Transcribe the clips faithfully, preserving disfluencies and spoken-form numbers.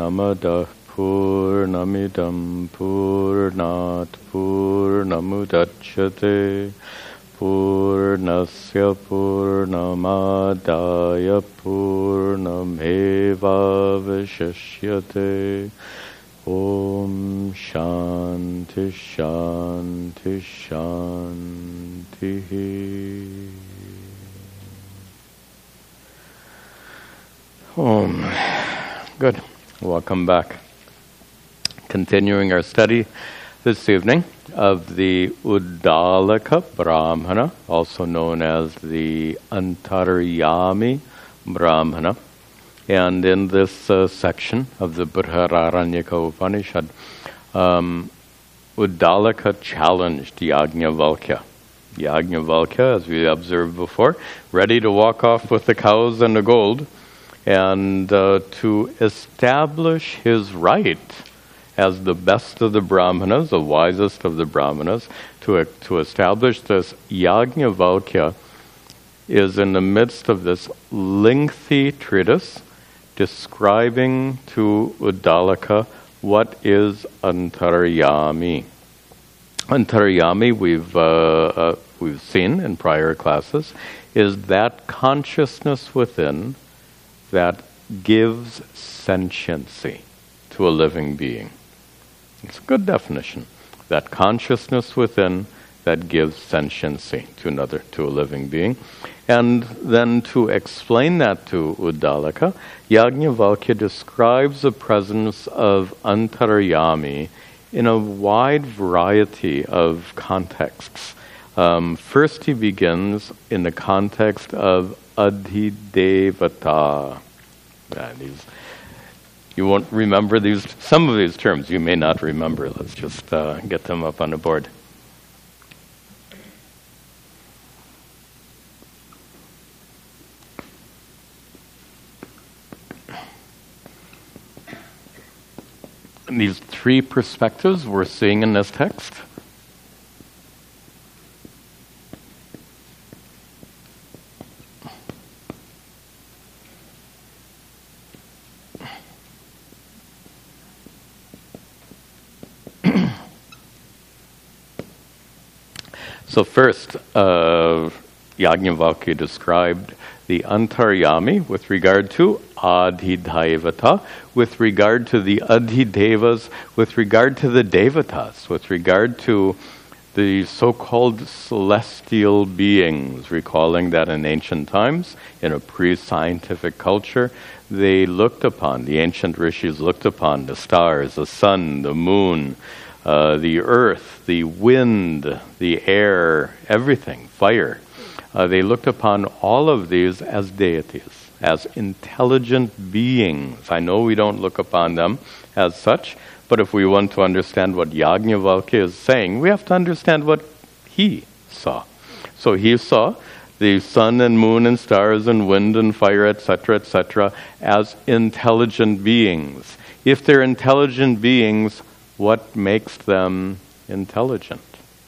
Purnamadaः Purnamidam Purnat Purnamudachyate Purnasya Purnamadaya Purnamevavashishyate. Om Shanti Shanti Shanti. Om. Good. Welcome back. Continuing our study this evening of the Uddalaka Brahmana, also known as the Antaryami Brahmana. And in this uh, section of the Brihadaranyaka Upanishad, um, Uddalaka challenged Yajnavalkya. Yajnavalkya, as we observed before, ready to walk off with the cows and the gold, and uh, to establish his right as the best of the Brahmanas, the wisest of the Brahmanas, to, uh, to establish this. Yajnavalkya is in the midst of this lengthy treatise describing to Uddalaka what is Antaryami. Antaryami, we've uh, uh, we've seen in prior classes, is that consciousness within that gives sentiency to a living being. It's a good definition. That consciousness within that gives sentiency to another, to a living being. And then to explain that to Uddalaka, Yajnavalkya describes the presence of Antaryami in a wide variety of contexts. Um, first he begins in the context of Adhidevata. Yeah, these, you won't remember these, some of these terms you may not remember. Let's just uh, get them up on the board. And these three perspectives we're seeing in this text. So first, uh, Yajnavalkya described the Antaryami with regard to Adhidevata, with regard to the Adhidevas, with regard to the Devatas, with regard to the so-called celestial beings, recalling that in ancient times, in a pre-scientific culture, they looked upon, the ancient rishis looked upon the stars, the sun, the moon, uh, the earth, the wind, the air, everything, fire. Uh, they looked upon all of these as deities, as intelligent beings. I know we don't look upon them as such, but if we want to understand what Yajnavalkya is saying, we have to understand what he saw. So he saw the sun and moon and stars and wind and fire, et cetera, et cetera, as intelligent beings. If they're intelligent beings, what makes them intelligent?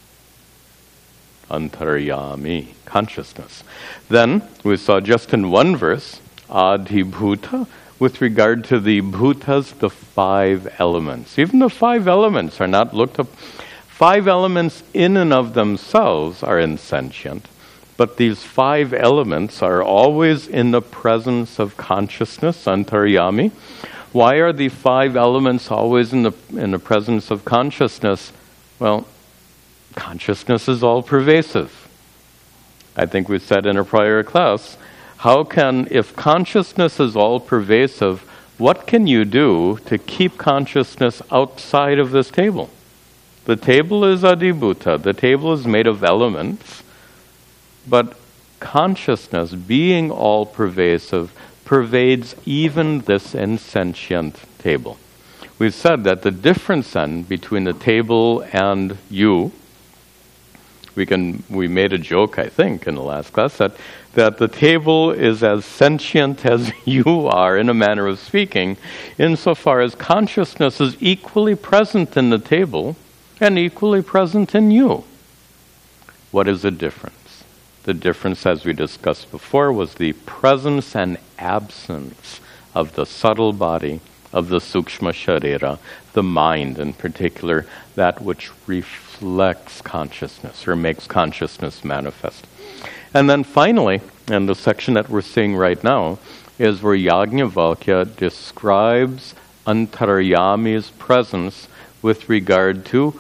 Antaryami, consciousness. Then we saw just in one verse, Adhibhuta, with regard to the bhutas, the five elements. Even the five elements are not looked up. Five elements in and of themselves are insentient, but these five elements are always in the presence of consciousness, Antaryami. Why are the five elements always in the in the presence of consciousness? Well, consciousness is all-pervasive. I think we said in a prior class, how can, if consciousness is all-pervasive, what can you do to keep consciousness outside of this table? The table is adhibhuta. The table is made of elements, but consciousness, being all-pervasive, pervades even this insentient table. We've said that the difference then between the table and you, we can we made a joke, I think, in the last class, that, that the table is as sentient as you are, in a manner of speaking, insofar as consciousness is equally present in the table and equally present in you. What is the difference? The difference, as we discussed before, was the presence and absence of the subtle body of the sukshma sharira, the mind in particular, that which reflects consciousness or makes consciousness manifest. And then finally, and the section that we're seeing right now, is where Yajnavalkya describes Antaryami's presence with regard to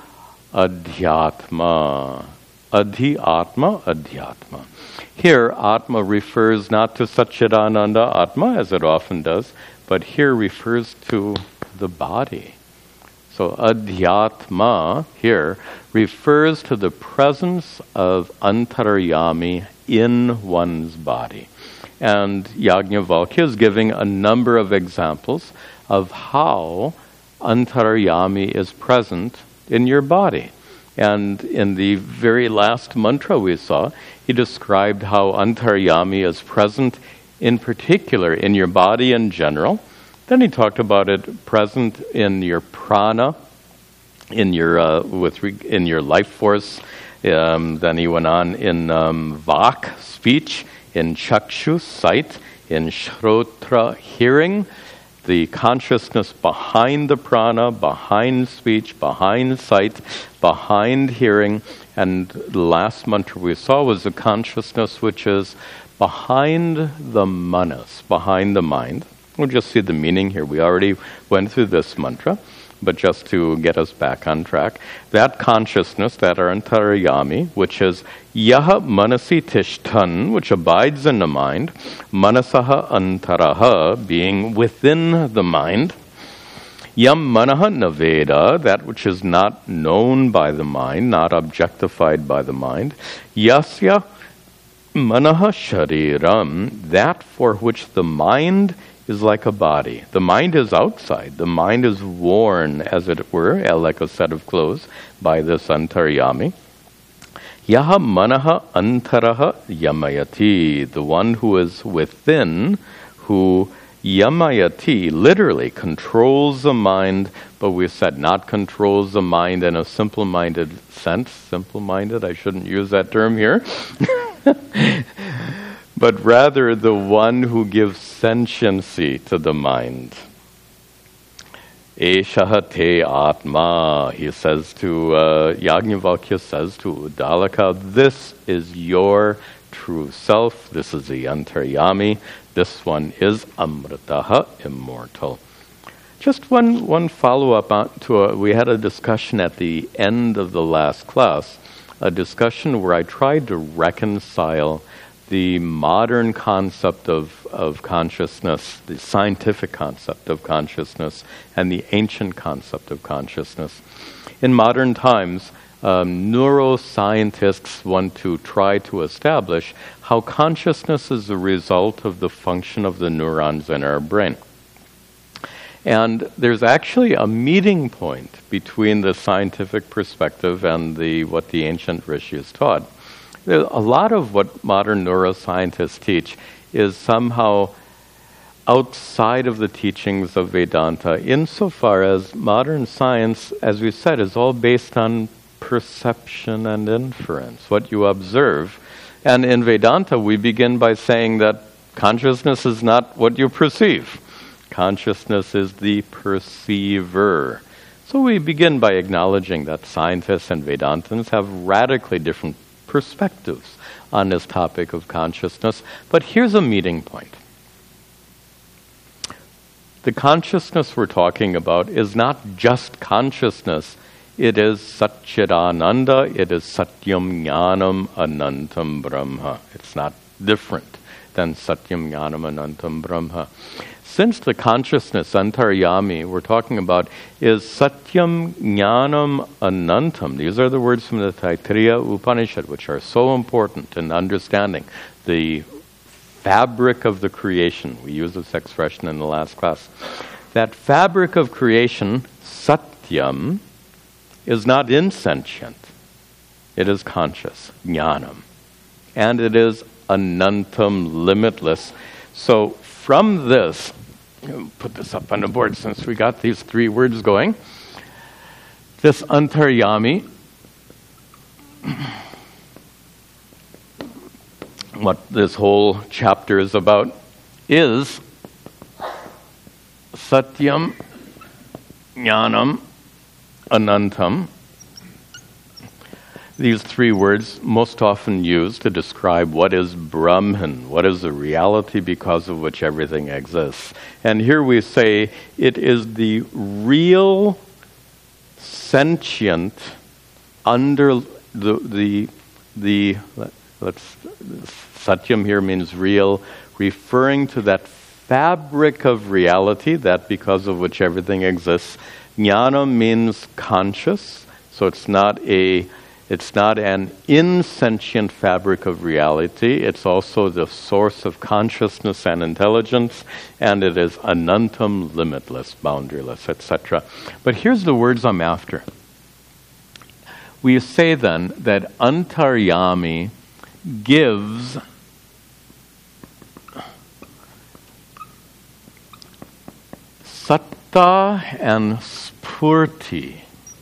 Adhyatma. Adhi-atma, Adhyatma. Here, Atma refers not to Satchidananda Atma, as it often does, but here refers to the body. So Adhyatma here refers to the presence of Antaryami in one's body. And Yajnavalkya is giving a number of examples of how Antaryami is present in your body. And in the very last mantra we saw, he described how Antaryami is present in particular in your body in general. Then he talked about it present in your prana, in your uh, with re- in your life force. Um, then he went on in um, vak, speech, in chakshu, sight, in shrotra, hearing, the consciousness behind the prana, behind speech, behind sight, behind hearing. And the last mantra we saw was the consciousness which is behind the manas, behind the mind. We'll just see the meaning here. We already went through this mantra, but just to get us back on track, that consciousness, that Antaryami, which is Yaha Manasi Tishtan, which abides in the mind, Manasaha Antaraha, being within the mind, Yam Manaha Naveda, that which is not known by the mind, not objectified by the mind, Yasya Manaha Shariram, that for which the mind is like a body. The mind is outside. The mind is worn, as it were, like a set of clothes, by this Antaryami. Yaha manaha antaraha yamayati, the one who is within, who yamayati, literally controls the mind, but we said not controls the mind in a simple-minded sense. Simple-minded, I shouldn't use that term here. But rather the one who gives sentiency to the mind. Eshaha te atma, he says to, uh, Yajnavalkya says to Uddalaka, this is your true self, this is the Antaryami, this one is Amritaha, immortal. Just one, one follow-up on to a, we had a discussion at the end of the last class, a discussion where I tried to reconcile the modern concept of, of consciousness, the scientific concept of consciousness, and the ancient concept of consciousness. In modern times, um, neuroscientists want to try to establish how consciousness is a result of the function of the neurons in our brain. And there's actually a meeting point between the scientific perspective and the what the ancient rishis taught. A lot of what modern neuroscientists teach is somehow outside of the teachings of Vedanta, insofar as modern science, as we said, is all based on perception and inference, what you observe. And in Vedanta, we begin by saying that consciousness is not what you perceive. Consciousness is the perceiver. So we begin by acknowledging that scientists and Vedantins have radically different perspectives on this topic of consciousness. But here's a meeting point. The consciousness we're talking about is not just consciousness. It is Satchidananda, it is Satyam Jnanam Anantam Brahma. It's not different than Satyam Jnanam Anantam Brahma. Since the consciousness, Antaryami, we're talking about, is Satyam Jnanam Anantam. These are the words from the Taittiriya Upanishad, which are so important in understanding the fabric of the creation. We used this expression in the last class. That fabric of creation, Satyam, is not insentient. It is conscious, Jnanam. And it is Anantam, limitless. So from this, put this up on the board since we got these three words going. This Antaryami, what this whole chapter is about, is Satyam Jnanam, Anantam. These three words most often used to describe what is Brahman, what is the reality because of which everything exists. And here we say it is the real, sentient, under the the the let's Satyam here means real, referring to that fabric of reality, that because of which everything exists. Jnana means conscious, so it's not a It's not an insentient fabric of reality. It's also the source of consciousness and intelligence, and it is anantam, limitless, boundaryless, et cetera. But here's the words I'm after. We say then that antaryami gives satta and spurti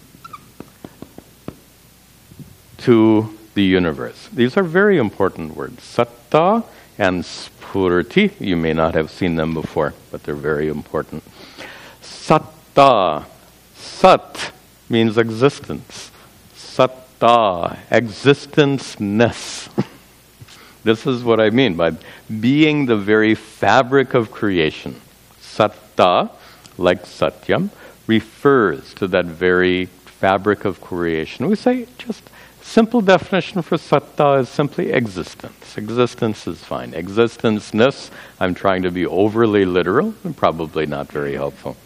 to the universe. These are very important words. Satta and spurti. You may not have seen them before, but they're very important. Satta. Sat means existence. Satta, existence-ness. This is what I mean by being the very fabric of creation. Satta, like Satyam, refers to that very fabric of creation. We say just simple definition for satta is simply existence. Existence is fine. Existence-ness, I'm trying to be overly literal and probably not very helpful.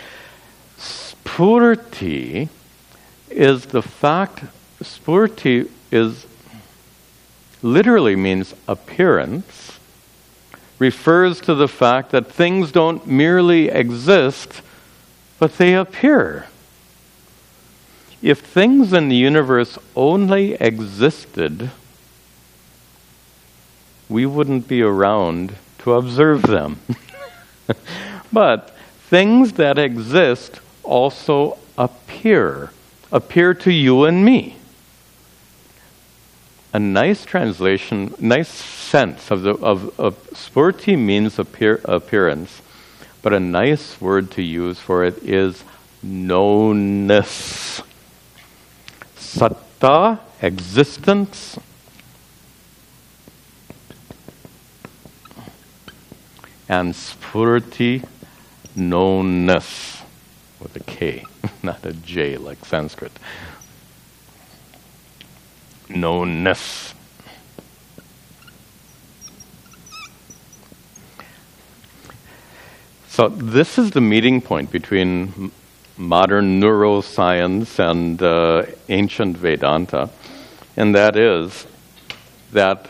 Spurti is the fact, spurti is literally means appearance, refers to the fact that things don't merely exist, but they appear. If things in the universe only existed, we wouldn't be around to observe them. But things that exist also appear, appear to you and me. A nice translation, nice sense of the of, of spurti means appear, appearance, but a nice word to use for it is knownness. Satta, existence, and spurti, knownness, with a K, not a J like Sanskrit. Knownness. So this is the meeting point between modern neuroscience and uh, ancient Vedanta, and that is that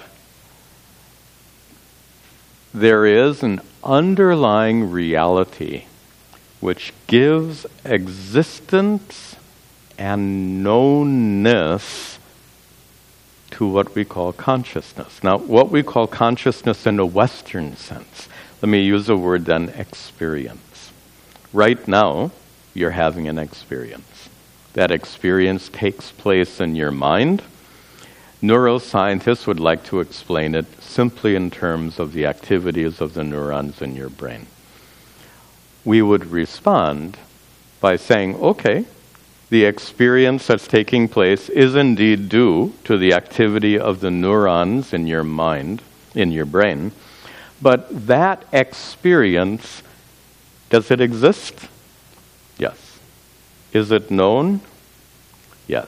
there is an underlying reality which gives existence and knownness to what we call consciousness. Now, what we call consciousness in a Western sense, let me use the word then, experience. Right now, you're having an experience. That experience takes place in your mind. Neuroscientists would like to explain it simply in terms of the activities of the neurons in your brain. We would respond by saying, okay, the experience that's taking place is indeed due to the activity of the neurons in your mind, in your brain, but that experience, does it exist? Yes. Is it known? Yes.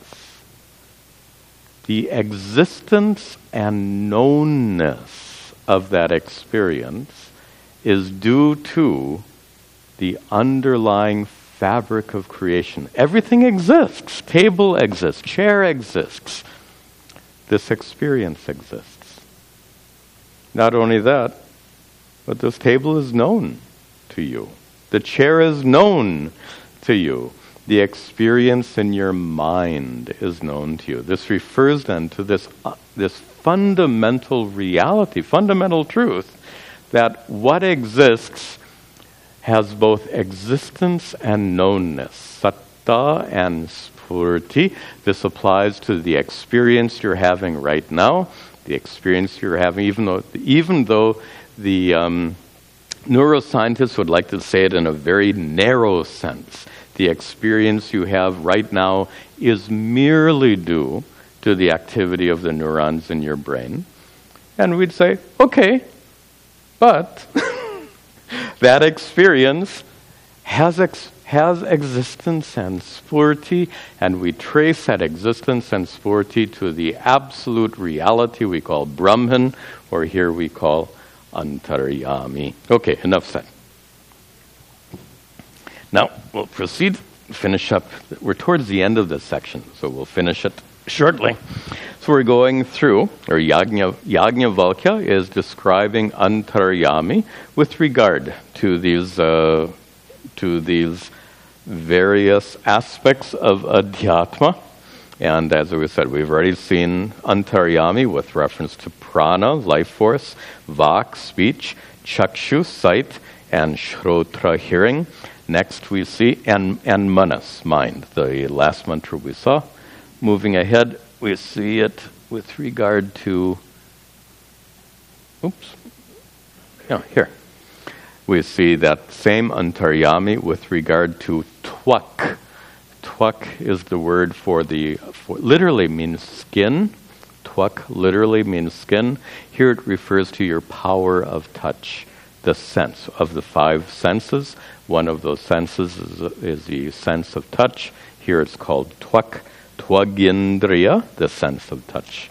The existence and knownness of that experience is due to the underlying fabric of creation. Everything exists. Table exists. Chair exists. This experience exists. Not only that, but this table is known to you. The chair is known to you. The experience in your mind is known to you. This refers then to this, uh, this fundamental reality, fundamental truth, that what exists has both existence and knownness, satta and spurti. This applies to the experience you're having right now, the experience you're having, even though, even though the um, neuroscientists would like to say it in a very narrow sense. the experience you have right now is merely due to the activity of the neurons in your brain. And we'd say, okay, but that experience has ex- has existence and spurti, and we trace that existence and spurti to the absolute reality we call Brahman, or here we call Antaryami. Okay, enough said. Now, we'll proceed, finish up. We're towards the end of this section, so we'll finish it shortly. So we're going through, or Yajna, Yajnavalkya is describing Antaryami with regard to these uh, to these various aspects of Adhyatma. And as we said, we've already seen Antaryami with reference to prana, life force, vak, speech, chakshu, sight, and shrotra, hearing. Next we see, and, and manas, mind, the last mantra we saw. Moving ahead, we see it with regard to, oops, yeah, here. We see that same Antaryami with regard to twak. Twak is the word for the, for, literally means skin. Twak literally means skin. Here it refers to your power of touch, the sense of the five senses. One of those senses is, is the sense of touch. Here it's called twak, twagindriya, the sense of touch.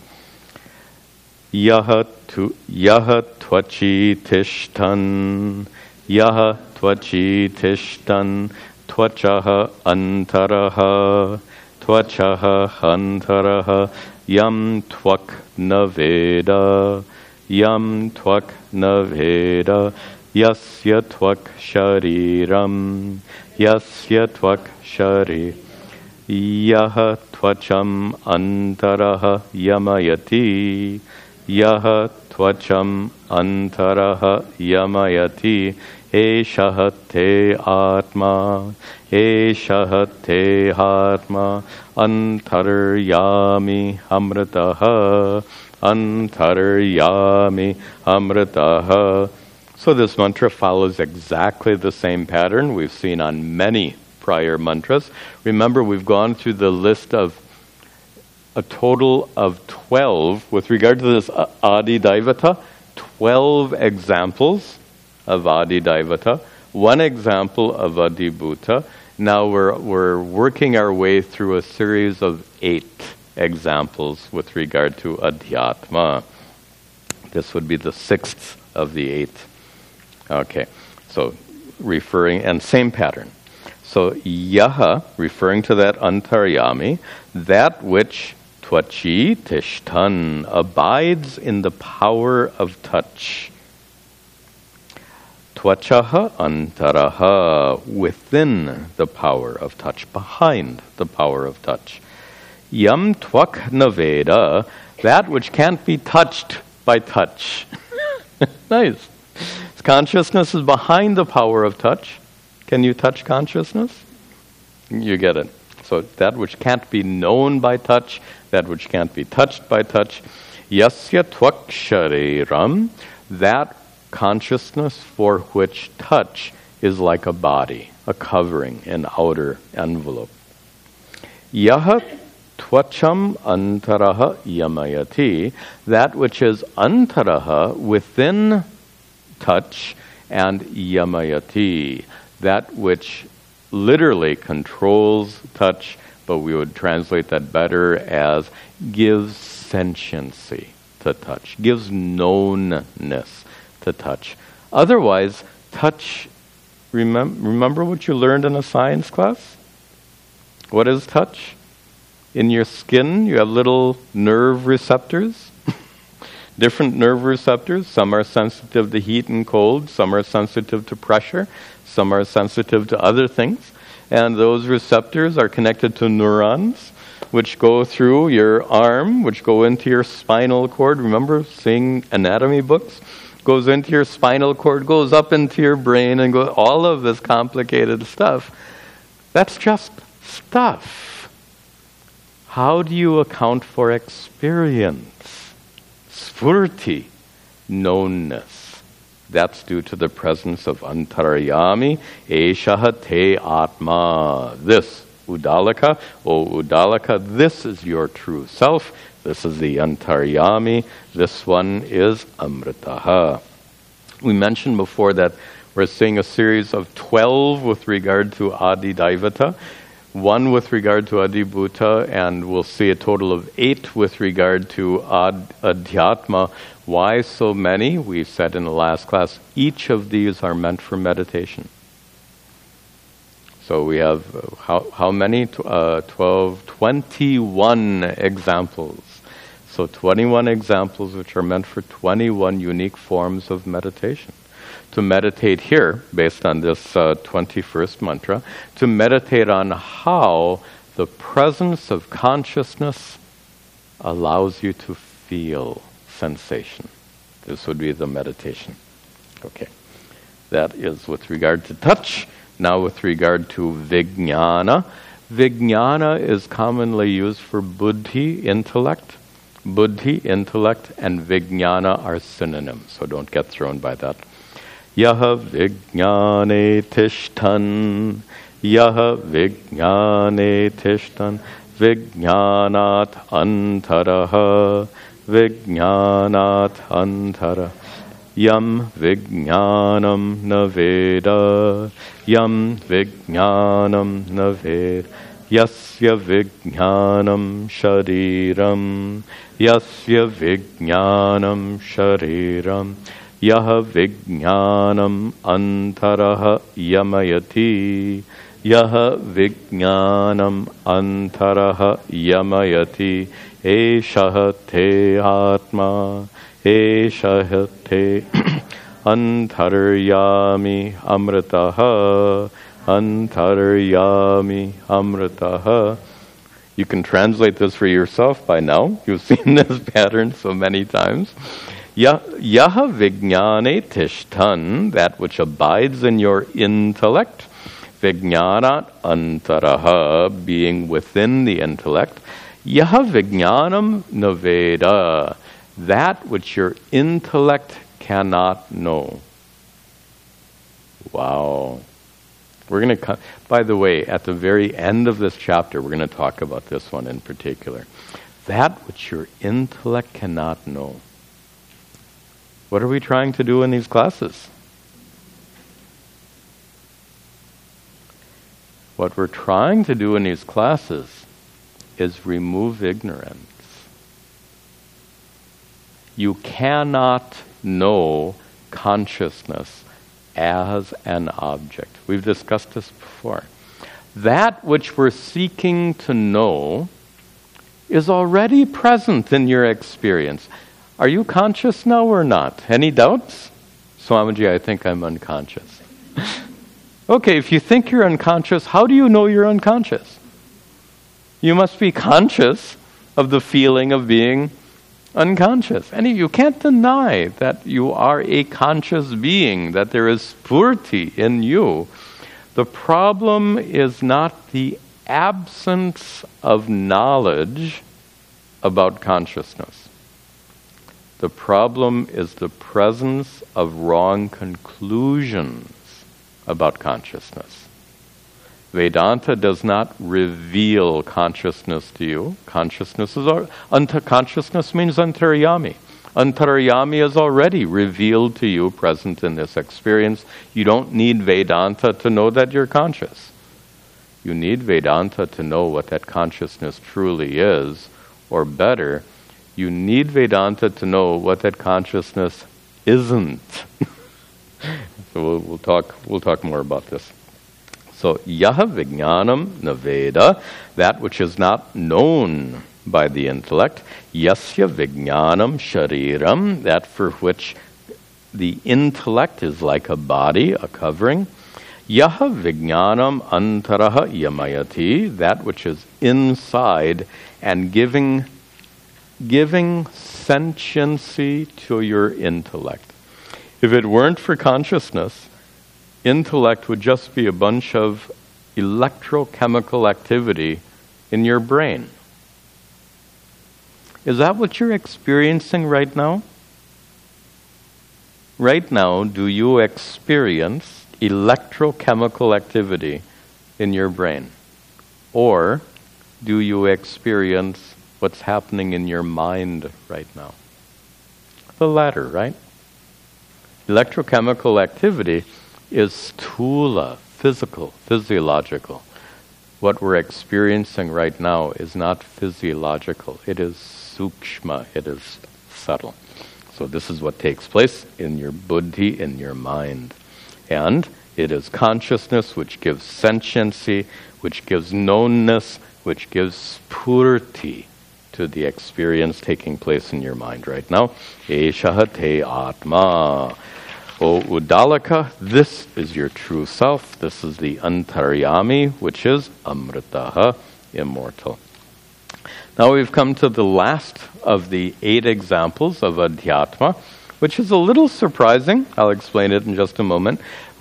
Yaha tu yaha twachi tishtan, yaha twachi tishtan, tvachaha antaraha, tvachaha antaraha, yam tvak naveda, yam tvak naveda, yasya tvak shariram, yasya tvak shari, yaha tvacham antaraha yamayati, yaha tvacham antaraha yamayati, Eshaha te atma, eshaha te atma, antaryami amritaha, antaryami amritaha. So this mantra follows exactly the same pattern we've seen on many prior mantras. Remember, we've gone through the list of a total of twelve, with regard to this Adi Daivata, twelve examples of Adi Daivata, one example of Adibhuta. Now we're we're working our way through a series of eight examples with regard to Adhyatma. This would be the sixth of the eight. Okay, so referring, and same pattern. So yaha, referring to that Antaryami, that which tvachi tishtan, abides in the power of touch. Tvachaha antaraha, within the power of touch, behind the power of touch. Yam tvak naveda, that which can't be touched by touch. Nice. Consciousness is behind the power of touch. Can you touch consciousness? You get it. So that which can't be known by touch, that which can't be touched by touch. Yasya tvak shariram, that consciousness for which touch is like a body, a covering, an outer envelope. Yaha tvacham antaraha yamayati, that which is antaraha, within touch, and yamayati, that which literally controls touch, but we would translate that better as gives sentiency to touch, gives knownness to touch. Otherwise, touch, remem- remember what you learned in a science class? What is touch? In your skin, you have little nerve receptors, different nerve receptors. Some are sensitive to heat and cold, some are sensitive to pressure, some are sensitive to other things. And those receptors are connected to neurons, which go through your arm, which go into your spinal cord. Remember seeing anatomy books? Goes into your spinal cord, goes up into your brain, and goes, all of this complicated stuff. That's just stuff. How do you account for experience? Spurti, knownness. That's due to the presence of Antaryami, Eshaha Te Atma. This, Uddalaka, O Uddalaka, this is your true self. This is the Antaryami. This one is Amritaha. We mentioned before that we're seeing a series of twelve with regard to Adi Daivata, one with regard to Adibhuta, and we'll see a total of eight with regard to Ad- Adhyatma. Why so many? We said in the last class, each of these are meant for meditation. So we have uh, how, how many? Uh, twelve, twenty-one examples. So twenty-one examples which are meant for twenty-one unique forms of meditation. To meditate here, based on this uh, twenty-first mantra, to meditate on how the presence of consciousness allows you to feel sensation. This would be the meditation. Okay. That is with regard to touch. Now with regard to vijnana. Vijnana is commonly used for buddhi, intellect. Buddhi, intellect, and vijnana are synonyms, so don't get thrown by that. Yaha vijnane tishtan, yaha vijnane tishtan, vijnanat antaraha, vijnanat antara, yam vijnanam naveda, yam vijnanam naveda, yasya vijnanam shariram, yasya vijnanam shariram, yaha vijnanam antaraha yamayati, yaha vijnanam antaraha yamayati, eshaha te atma, eshaha te antaryami amritaha, antaryami amritaha. You can translate this for yourself by now. You've seen this pattern so many times. Yaha vijnane tishtan, that which abides in your intellect. Vijnanat antaraha, being within the intellect. Yaha vijnanam naveda, that which your intellect cannot know. Wow. We're going to come, by the way, at the very end of this chapter, we're going to talk about this one in particular. That which your intellect cannot know. What are we trying to do in these classes? What we're trying to do in these classes is remove ignorance. You cannot know consciousness as an object. We've discussed this before. That which we're seeking to know is already present in your experience. Are you conscious now or not? Any doubts? Swamiji, I think I'm unconscious. Okay, if you think you're unconscious, how do you know you're unconscious? You must be conscious of the feeling of being unconscious. And you can't deny that you are a conscious being, that there is spurti in you. The problem is not the absence of knowledge about consciousness. The problem is the presence of wrong conclusions about consciousness. Vedanta does not reveal consciousness to you. Consciousness is al- anta- consciousness means antaryami. Antaryami is already revealed to you, present in this experience. You don't need Vedanta to know that you're conscious. You need Vedanta to know what that consciousness truly is, or better, you need Vedanta to know what that consciousness isn't. So we'll, we'll talk. We'll talk more about this. So yaha vijnanam naveda, that which is not known by the intellect. Yasya vijnanam shariram, that for which the intellect is like a body, a covering. Yaha vijnanam antaraha yamayati, that which is inside and giving giving sentiency to your intellect. If it weren't for consciousness, intellect would just be a bunch of electrochemical activity in your brain. Is that what you're experiencing right now? right now, do you experience electrochemical activity in your brain? Or do you experience what's happening in your mind right now? The latter, right? Electrochemical activity is sthula, physical, physiological. What we're experiencing right now is not physiological. It is sukshma, it is subtle. So this is what takes place in your buddhi, in your mind. And it is consciousness which gives sentiency, which gives knownness, which gives spurti to the experience taking place in your mind right now. Eshaha te atma. O Uddalaka, this is your true self. This is the Antaryami, which is Amritaha, immortal. Now we've come to the last of the eight examples of Adhyatma, which is a little surprising. I'll explain it in just a moment.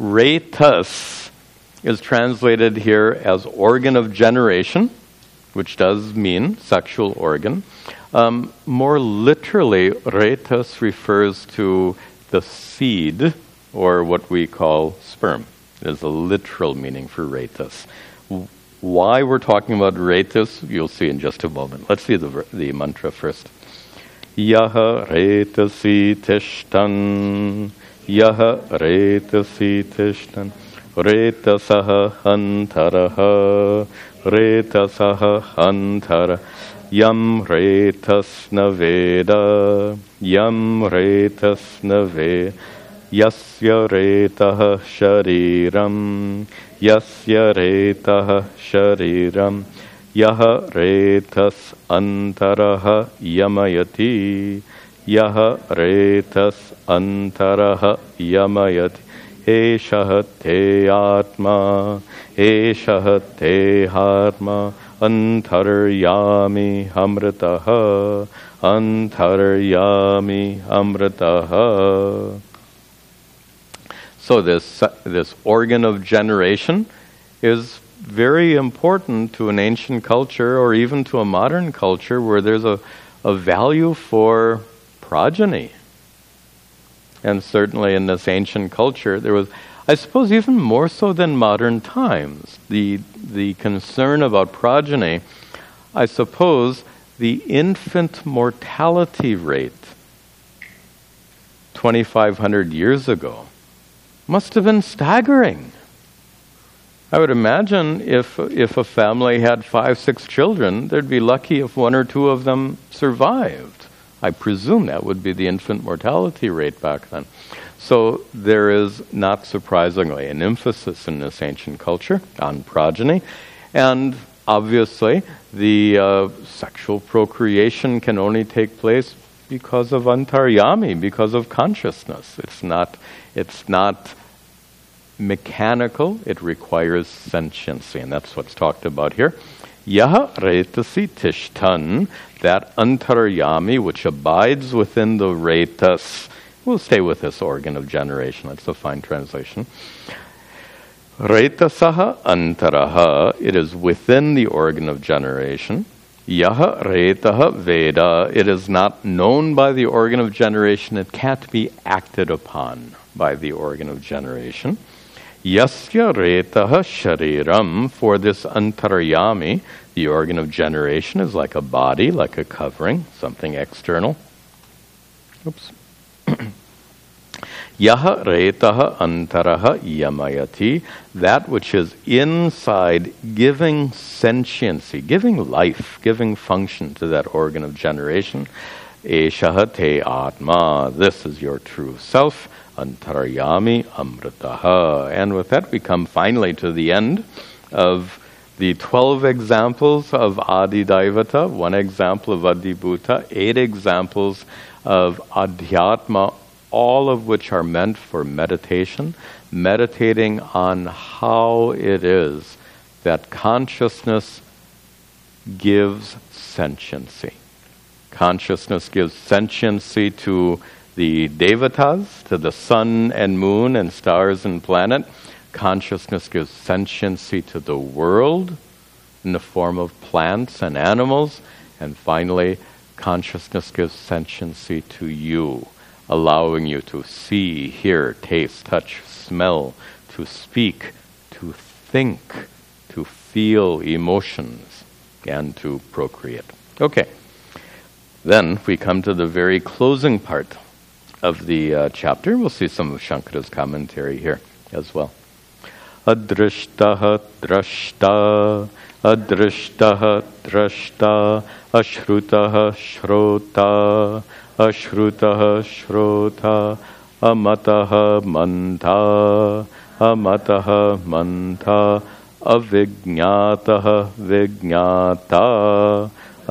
Retas is translated here as organ of generation, which does mean sexual organ. Um, more literally, retas refers to the seed, or what we call sperm. There's a literal meaning for retas. Why we're talking about retas, you'll see in just a moment. Let's see the, the mantra first. Yaha retasi tishtan, yaha retasi tishtan, retasaha hantaraha, retasaha hantara, yam retas naveda, yam retas nave, yasya retah shariram, yasya retah shariram, yaha retas antaraha yamayati, yaha retas antaraha yamayati, eshaha te atma, eshaha te atma, antaryami amritaha, antaryami amritaha. So this this organ of generation is very important to an ancient culture, or even to a modern culture, where there's a, a value for progeny. And certainly in this ancient culture, there was, I suppose, even more so than modern times, the the concern about progeny. I suppose the infant mortality rate twenty-five hundred years ago must have been staggering. I would imagine if if a family had five, six children, they'd be lucky if one or two of them survived. I presume that would be the infant mortality rate back then. So there is, not surprisingly, an emphasis in this ancient culture on progeny. And obviously, the uh, sexual procreation can only take place because of antaryami, because of consciousness. It's not, it's not mechanical, it requires sentiency, and that's what's talked about here. Yaha retasi tishtan, that antaryami which abides within the retas. We'll stay with this organ of generation. That's a fine translation. Retasaha antaraha, it is within the organ of generation. Yaha retaha veda, it is not known by the organ of generation. It can't be acted upon by the organ of generation. Yasya retaha shariram, for this antaryami, the organ of generation is like a body, like a covering, something external. Oops. Yaha retaha antaraha yamayati, that which is inside, giving sentiency, giving life, giving function to that organ of generation. Eshaha te atma, this is your true self. Antaryami amritaha. And with that, we come finally to the end of the twelve examples of Adidaivata, one example of Adibhuta, eight examples of Adhyatma, all of which are meant for meditation, meditating on how it is that consciousness gives sentiency. Consciousness gives sentiency to the devatas, to the sun and moon and stars and planet. Consciousness gives sentiency to the world in the form of plants and animals. And finally, consciousness gives sentiency to you allowing you to see, hear, taste, touch, smell, to speak, to think, to feel emotions, and to procreate. Okay. Then we come to the very closing part of the uh, chapter. We'll see some of Shankara's commentary here as well. Adrishtaha drashta, adrishtaha drashta, ashrutaha shrota, ashrutaha shrota, amataha manta, amataha manta, avijñātaha vijñāta,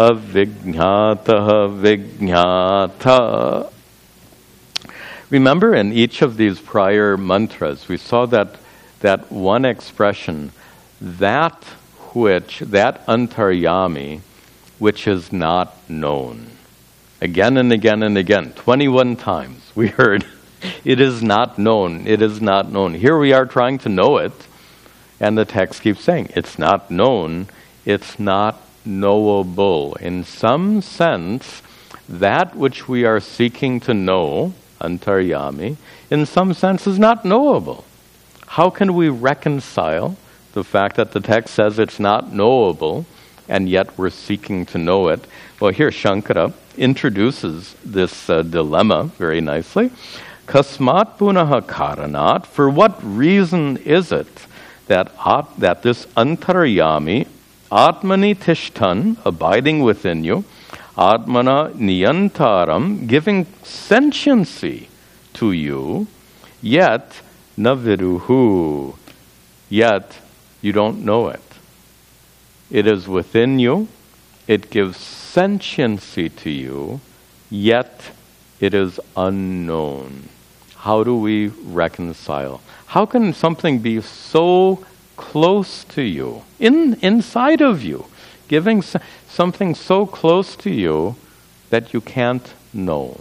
avijñātaha vijñāta. Remember, in each of these prior mantras, we saw that that one expression, that which, that antaryami, which is not known. Again and again and again, twenty-one times we heard, it is not known, it is not known. Here we are trying to know it, and the text keeps saying, it's not known, it's not knowable. In some sense, that which we are seeking to know, antaryami, in some sense is not knowable. How can we reconcile the fact that the text says it's not knowable, and yet we're seeking to know it? Well, here Shankara introduces this uh, dilemma very nicely. Kasmat punaha karanat, for what reason is it that at, that this antaryami, atmani tishtan, abiding within you, atmana niyantaram, giving sentiency to you, yet naviruhu, yet you don't know it. It is within you, it gives sentiency to you, yet it is unknown. How do we reconcile? How can something be so close to you, in inside of you, giving s- something so close to you that you can't know?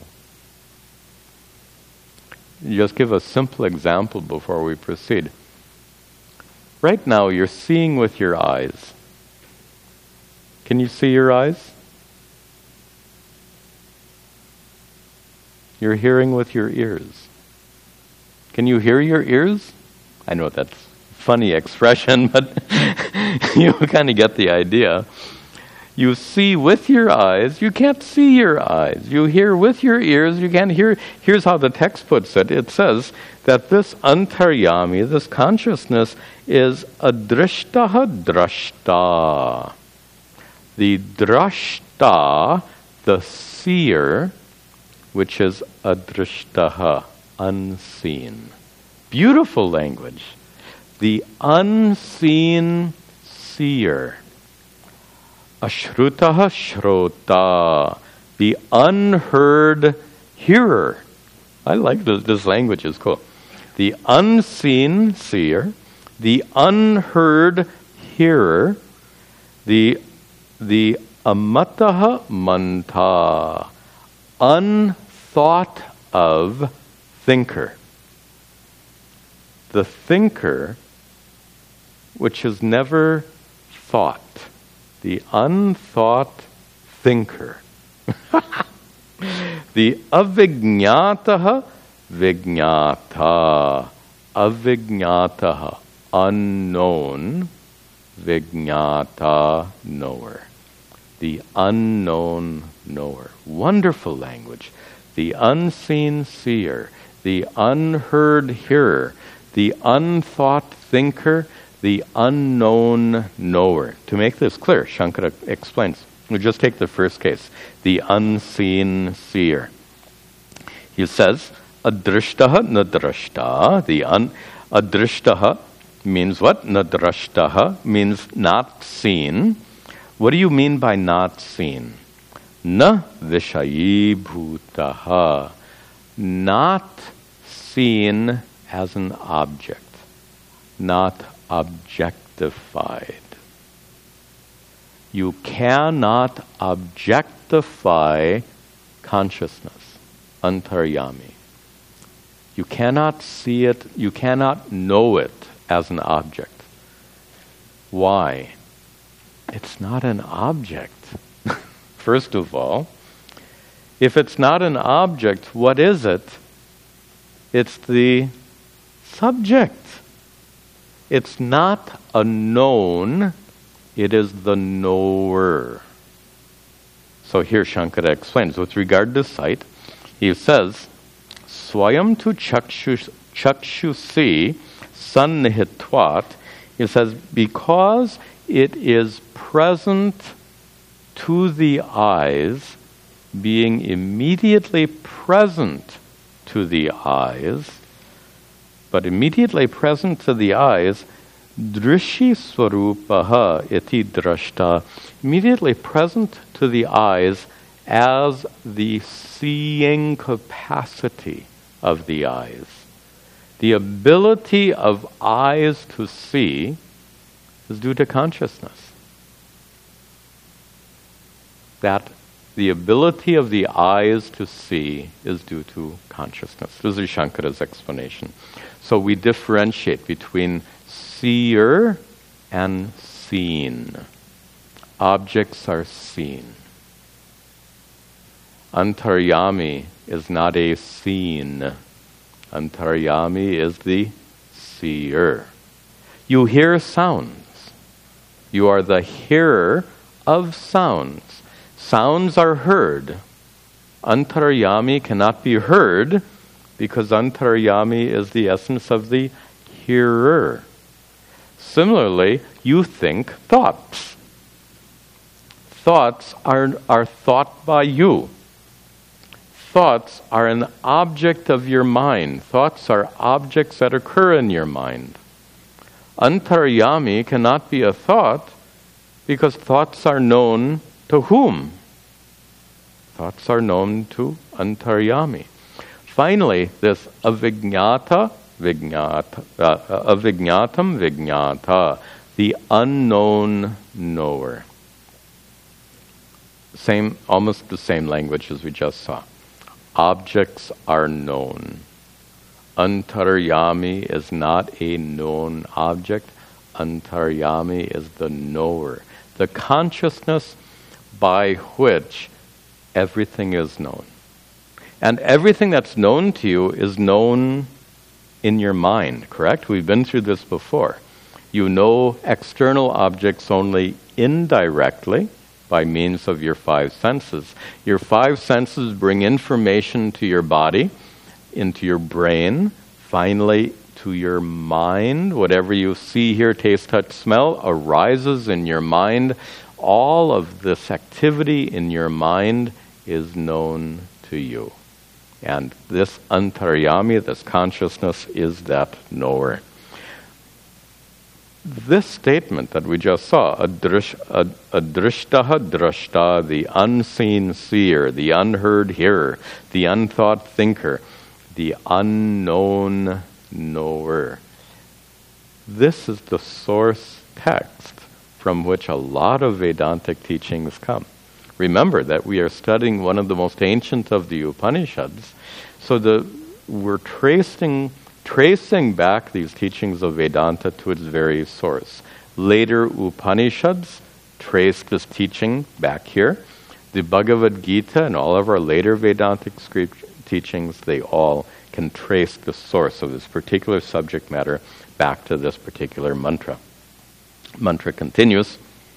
Just give a simple example before we proceed. Right now, you're seeing with your eyes. Can you see your eyes? You're hearing with your ears. Can you hear your ears? I know that's a funny expression, but you kind of get the idea. You see with your eyes, you can't see your eyes. You hear with your ears, you can't hear. Here's how the text puts it. It says that this antaryami, this consciousness, is adrishtaha drashta. The drashta, the seer, which is adrishtaha, unseen. Beautiful language. The unseen seer. Ashrutaha shrota, the unheard hearer. I like this, this language, is cool. The unseen seer, the unheard hearer, the the amataha manta, unthought of thinker. The thinker which is never thought. The unthought thinker. The avijñātaha vijñāta. Avijñātaha, unknown. Vijñāta, knower. The unknown knower. Wonderful language. The unseen seer. The unheard hearer. The unthought thinker. The unknown knower. To make this clear, Shankara explains. We'll just take the first case. The unseen seer. He says, adrishtaha nadrashta. The un, adrishtaha means what? Nadrashtaha means not seen. What do you mean by not seen? Na vishayi bhutaha. Not seen as an object. Not objectified. You cannot objectify consciousness, antaryami. You cannot see it, you cannot know it as an object. Why? It's not an object. First of all, If it's not an object, what is it? It's the subject. It's not a known, it is the knower. So here Shankara explains, with regard to sight, he says, Swayam tu chakshu, chakshusi sannihitvat. He says, because it is present to the eyes, being immediately present to the eyes, but immediately present to the eyes, drishi swarupaha iti drashta, immediately present to the eyes as the seeing capacity of the eyes. The ability of eyes to see is due to consciousness. That the ability of the eyes to see is due to consciousness. This is Shankara's explanation. So we differentiate between seer and seen. Objects are seen. Antaryami is not a seen. Antaryami is the seer. You hear sounds. You are the hearer of sounds. Sounds are heard. Antaryami cannot be heard because Antaryami is the essence of the hearer. Similarly, you think thoughts. Thoughts are, are thought by you. Thoughts are an object of your mind. Thoughts are objects that occur in your mind. Antaryami cannot be a thought because thoughts are known to whom? Thoughts are known to Antaryami. Finally, this avijñāta, vijñāta, uh, avijñātam vijñāta, the unknown knower. Same, almost the same language as we just saw. Objects are known. Antaryami is not a known object. Antaryami is the knower. The consciousness by which everything is known. And everything that's known to you is known in your mind, correct? We've been through this before. You know external objects only indirectly by means of your five senses. Your five senses bring information to your body, into your brain, finally to your mind. Whatever you see, hear, taste, touch, smell arises in your mind. All of this activity in your mind is known to you. And this antaryami, this consciousness, is that knower. This statement that we just saw, adrish, ad, adrishtaha drashta, the unseen seer, the unheard hearer, the unthought thinker, the unknown knower. This is the source text from which a lot of Vedantic teachings come. Remember that we are studying one of the most ancient of the Upanishads, so the, we're tracing tracing back these teachings of Vedanta to its very source. Later Upanishads trace this teaching back here. The Bhagavad Gita and all of our later Vedantic script teachings, they all can trace the source of this particular subject matter back to this particular mantra. Mantra continues.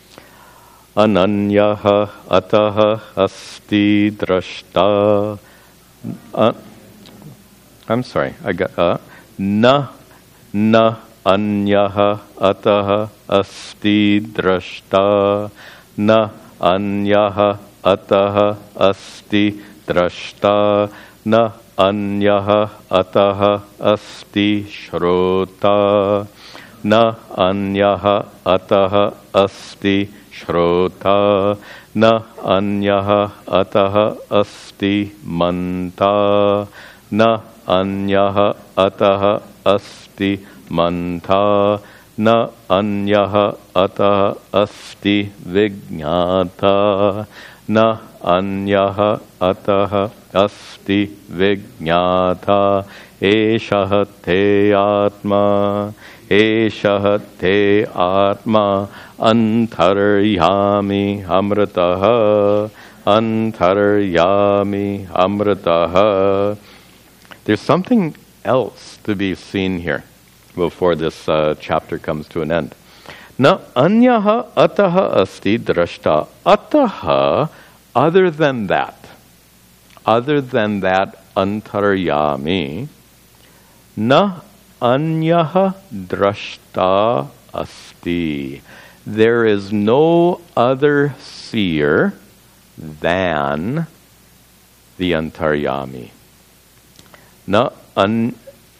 Ananyaha ataha asti drashta. Uh, I'm sorry, I got uh, na na anyaha ataha asti drashta. Na anyaha ataha asti drashta. Na anyaha ataha asti shrota. Na anyaha ataha asti Shrota, na anyaha ataha asti manta, na anyaha ataha asti manta, na anyaha ataha asti vijñāta, na anyaha ataha asti vijñāta, eshaha te atma. Eshaha te atma antaryami amritaha antaryami amritaha. There's something else to be seen here before this uh, chapter comes to an end. Na anyaha ataha asti drashta. Ataha, other than that, other than that antaryami, na anyaha drashta asti. There is no other seer than the antaryami. Na an,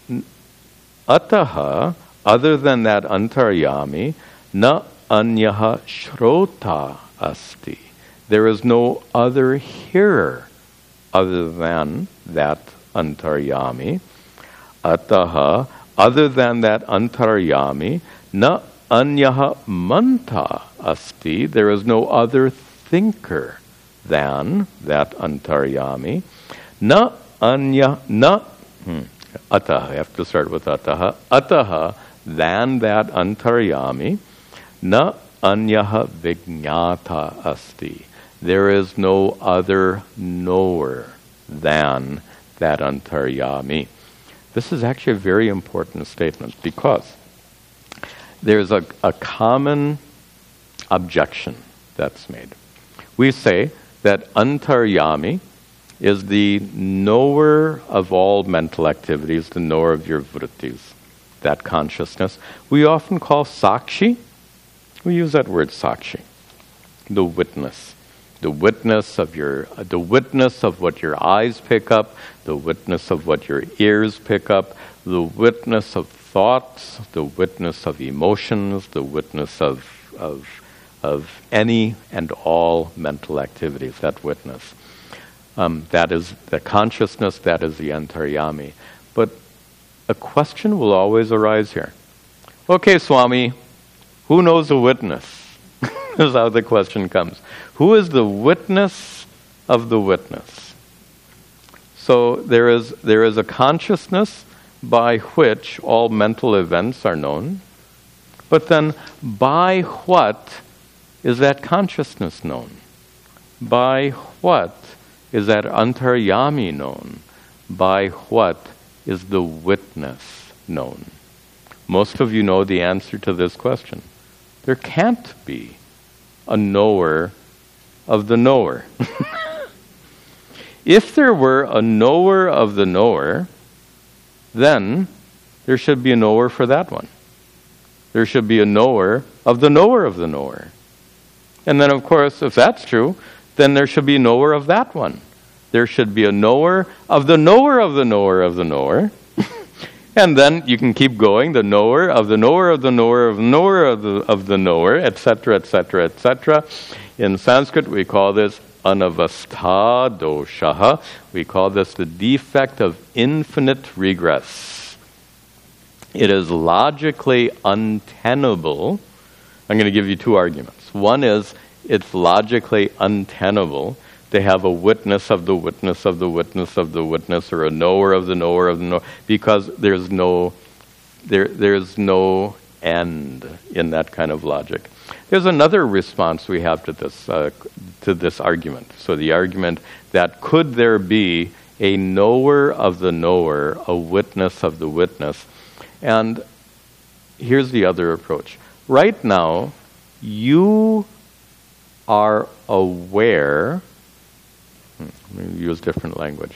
ataha, other than that antaryami, na anyaha shrota asti. There is no other hearer other than that antaryami. Ataha, other than that antaryami, na anyaha manta asti. There is no other thinker than that antaryami. Na anya, na, hmm, ataha, I have to start with ataha. Ataha, than that antaryami, na anyaha vijñata asti. There is no other knower than that antaryami. This is actually a very important statement because there's a, a common objection that's made. We say that antaryami is the knower of all mental activities, the knower of your vrittis, that consciousness. We often call sakshi, we use that word sakshi, the witness. The witness of your, the witness of what your eyes pick up, the witness of what your ears pick up, the witness of thoughts, the witness of emotions, the witness of of of any and all mental activities. That witness, um, that is the consciousness. That is the antaryami. But a question will always arise here. Okay, Swami, who knows the witness? Is how the question comes. Who is the witness of the witness? So there is there is a consciousness by which all mental events are known, but then by what is that consciousness known? By what is that antaryami known? By what is the witness known? Most of you know the answer to this question. There can't be a knower of the knower. If there were a knower of the knower, then there should be a knower for that one. There should be a knower of the knower of the knower. And then, of course, if that's true, then there should be a knower of that one. There should be a knower of the knower of the knower of the knower. And then you can keep going, the knower of the knower of the knower of the knower of the, of the knower, et cetera, et cetera, et cetera. In Sanskrit, we call this anavastha doshaha. We call this the defect of infinite regress. It is logically untenable. I'm going to give you two arguments. One is it's logically untenable to have a witness of the witness of the witness of the witness, or a knower of the knower of the knower, because there's no there there's no end in that kind of logic. There's another response we have to this uh, to this argument. So the argument that could there be a knower of the knower, a witness of the witness, and here's the other approach. Right now, you are aware. Let me use different language.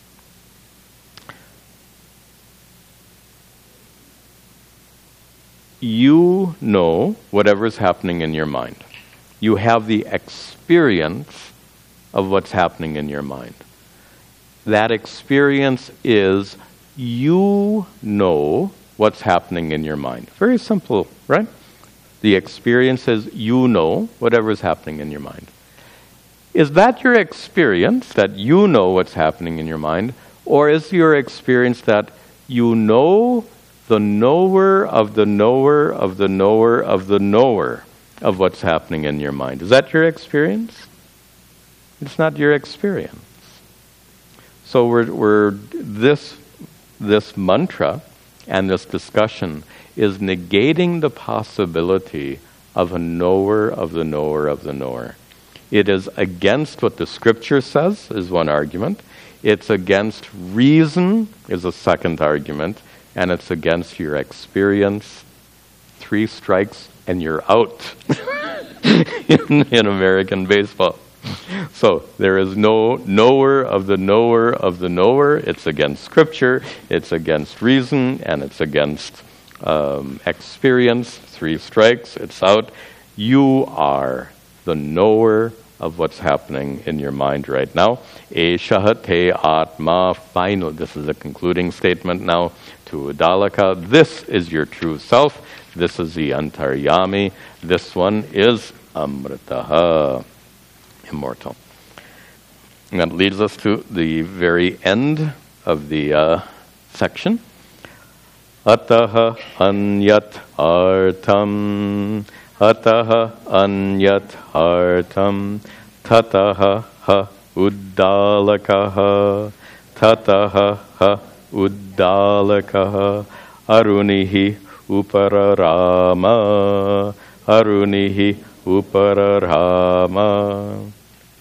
You know whatever's happening in your mind. You have the experience of what's happening in your mind. That experience is you know what's happening in your mind. Very simple, right? The experience is you know whatever's happening in your mind. Is that your experience, that you know what's happening in your mind, or is your experience that you know the knower of the knower of the knower of the knower of what's happening in your mind? Is that your experience? It's not your experience. So we're, we're this this mantra and this discussion is negating the possibility of a knower of the knower of the knower. It is against what the scripture says, is one argument. It's against reason, is a second argument. And it's against your experience. Three strikes and you're out in, in American baseball. So there is no knower of the knower of the knower. It's against scripture, it's against reason, and it's against um, experience. Three strikes, it's out. You are the knower of what's happening in your mind right now. Eshaha te atma, final. This is a concluding statement now to Uddalaka. This is your true self. This is the Antaryami. This one is Amritaha, immortal. And that leads us to the very end of the uh, section. Ataha anyat artam, ataha anyat artam, tataha ha uddalakaha, tataha ha uddalakaha, arunihi upararama, arunihi upararama.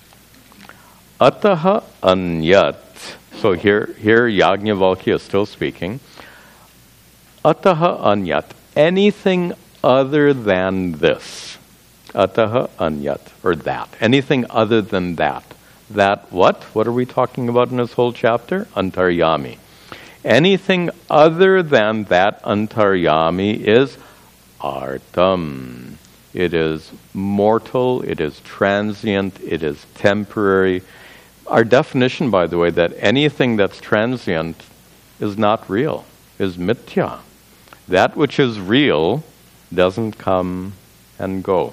Ataha anyat. So here, here Yajnavalkya is still speaking. Ataha anyat. Anything other than this. Ataha anyat. Or that. Anything other than that. That what? What are we talking about in this whole chapter? Antaryami. Anything other than that Antaryami is artam. It is mortal, it is transient, it is temporary. Our definition, by the way, that anything that's transient is not real, is mithya. That which is real doesn't come and go.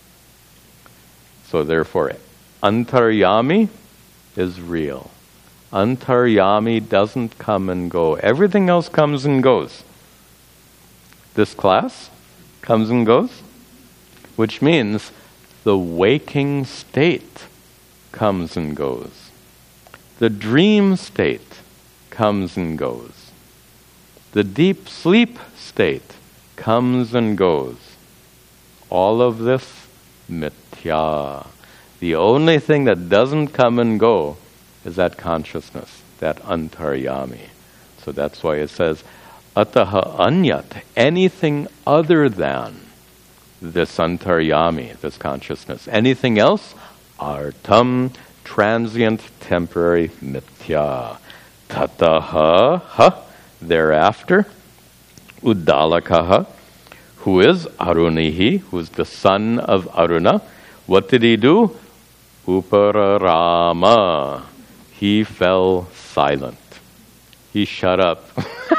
So therefore, Antaryami is real. Antaryami doesn't come and go. Everything else comes and goes. This class comes and goes, which means the waking state comes and goes. The dream state comes and goes. The deep sleep state comes and goes. All of this, mithya. The only thing that doesn't come and go is that consciousness, that antaryami. So that's why it says, ataha anyat, anything other than this antaryami, this consciousness. Anything else, artam, transient, temporary, mithya. Tataha, ha, thereafter, uddalakaha, who is Arunihi, who is the son of Aruna. What did he do? Upararama. He fell silent. He shut up.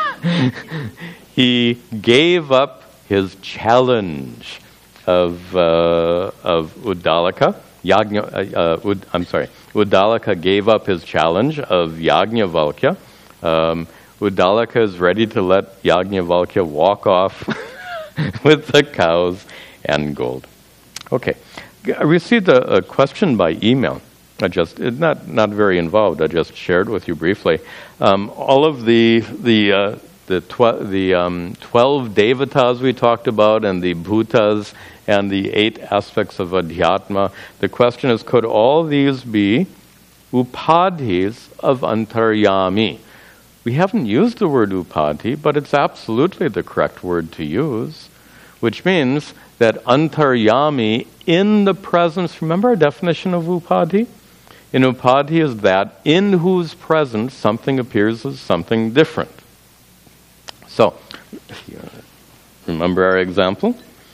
He gave up his challenge of uh, of Uddalaka. Yajna, uh, uh, Ud, I'm sorry. Uddalaka gave up his challenge of Yajnavalkya. Um, Uddalaka is ready to let Yajnavalkya walk off with the cows and gold. Okay. I received a, a question by email. I just it's not not very involved. I just shared with you briefly. Um, all of the the uh, the tw- the um, twelve devatas we talked about, and the bhutas, and the eight aspects of adhyatma. The question is, could all these be upadhis of antaryami? We haven't used the word upadhi, but it's absolutely the correct word to use, which means that antaryami in the presence. Remember our definition of upadhi? In upadhi is that in whose presence something appears as something different. So, remember our example?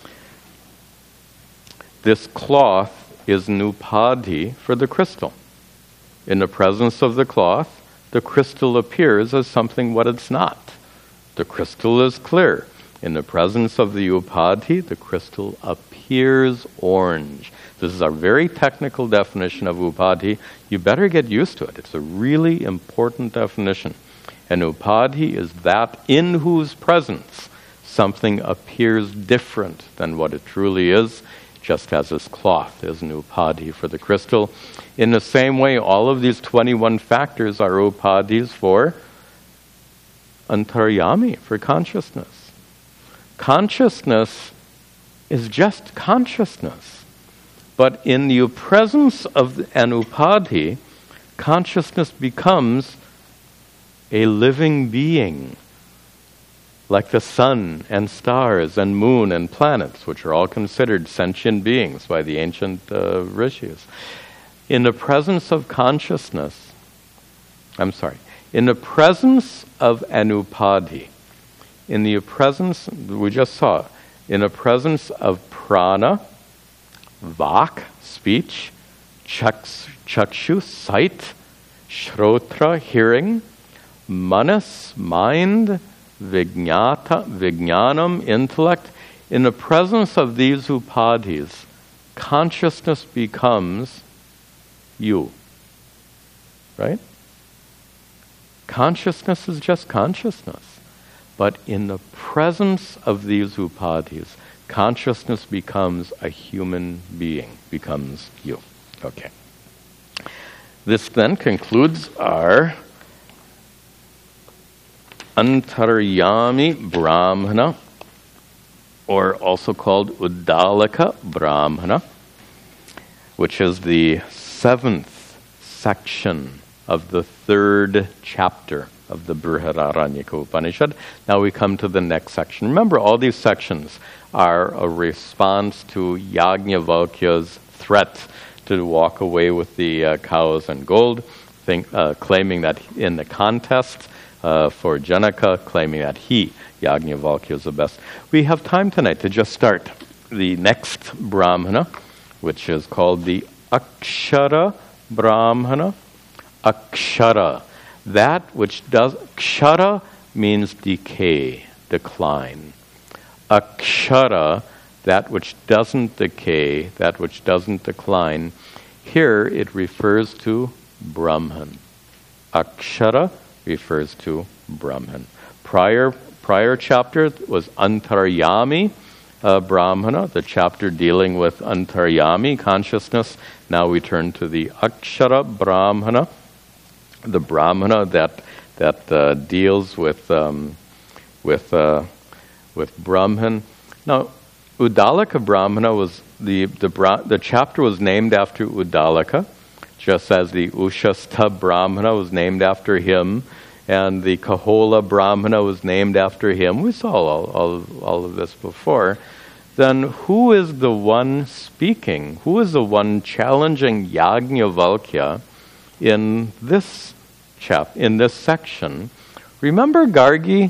This cloth is an upadhi for the crystal. In the presence of the cloth, the crystal appears as something what it's not. The crystal is clear. In the presence of the upadhi, the crystal appears orange. This is a very technical definition of upadhi. You better get used to it. It's a really important definition. An upadhi is that in whose presence something appears different than what it truly is, just as this cloth is an upadhi for the crystal. In the same way, all of these twenty-one factors are upadhis for antaryami, for consciousness. Consciousness is just consciousness. But in the presence of an upadhi, consciousness becomes a living being, like the sun and stars and moon and planets, which are all considered sentient beings by the ancient uh, rishis. In the presence of consciousness, I'm sorry, in the presence of an upadhi, in the presence, we just saw, in the presence of prana, vak, speech, chaks, chakshu, sight, shrotra, hearing, manas, mind, vijnata, vijnanam, intellect. In the presence of these upadhis, consciousness becomes you. Right? Consciousness is just consciousness. But in the presence of these upadhis, consciousness becomes a human being, becomes you. Okay. This then concludes our Antaryami Brahmana, or also called Uddalaka Brahmana, which is the seventh section of the third chapter of the Brihadaranyaka Upanishad. Now we come to the next section. Remember, all these sections are a response to Yajnavalkya's threat to walk away with the uh, cows and gold, think, uh, claiming that in the contest uh, for Janaka, claiming that he, Yajnavalkya, is the best. We have time tonight to just start the next Brahmana, which is called the Akshara Brahmana. Akshara. That which does, Kshara means decay, decline. Akshara, that which doesn't decay, that which doesn't decline. Here it refers to Brahman. Akshara refers to Brahman. Prior, prior chapter was Antaryami uh, Brahmana, the chapter dealing with Antaryami consciousness. Now we turn to the Akshara Brahmana, the Brahmana that that uh, deals with um, with uh, with Brahman. Now, Uddalaka Brahmana was the the Bra- the chapter was named after Uddalaka, just as the Ushastha Brahmana was named after him, and the Kahola Brahmana was named after him. We saw all all, all of this before. Then who is the one speaking? Who is the one challenging Yajnavalkya in this chap in this section? Remember Gargi?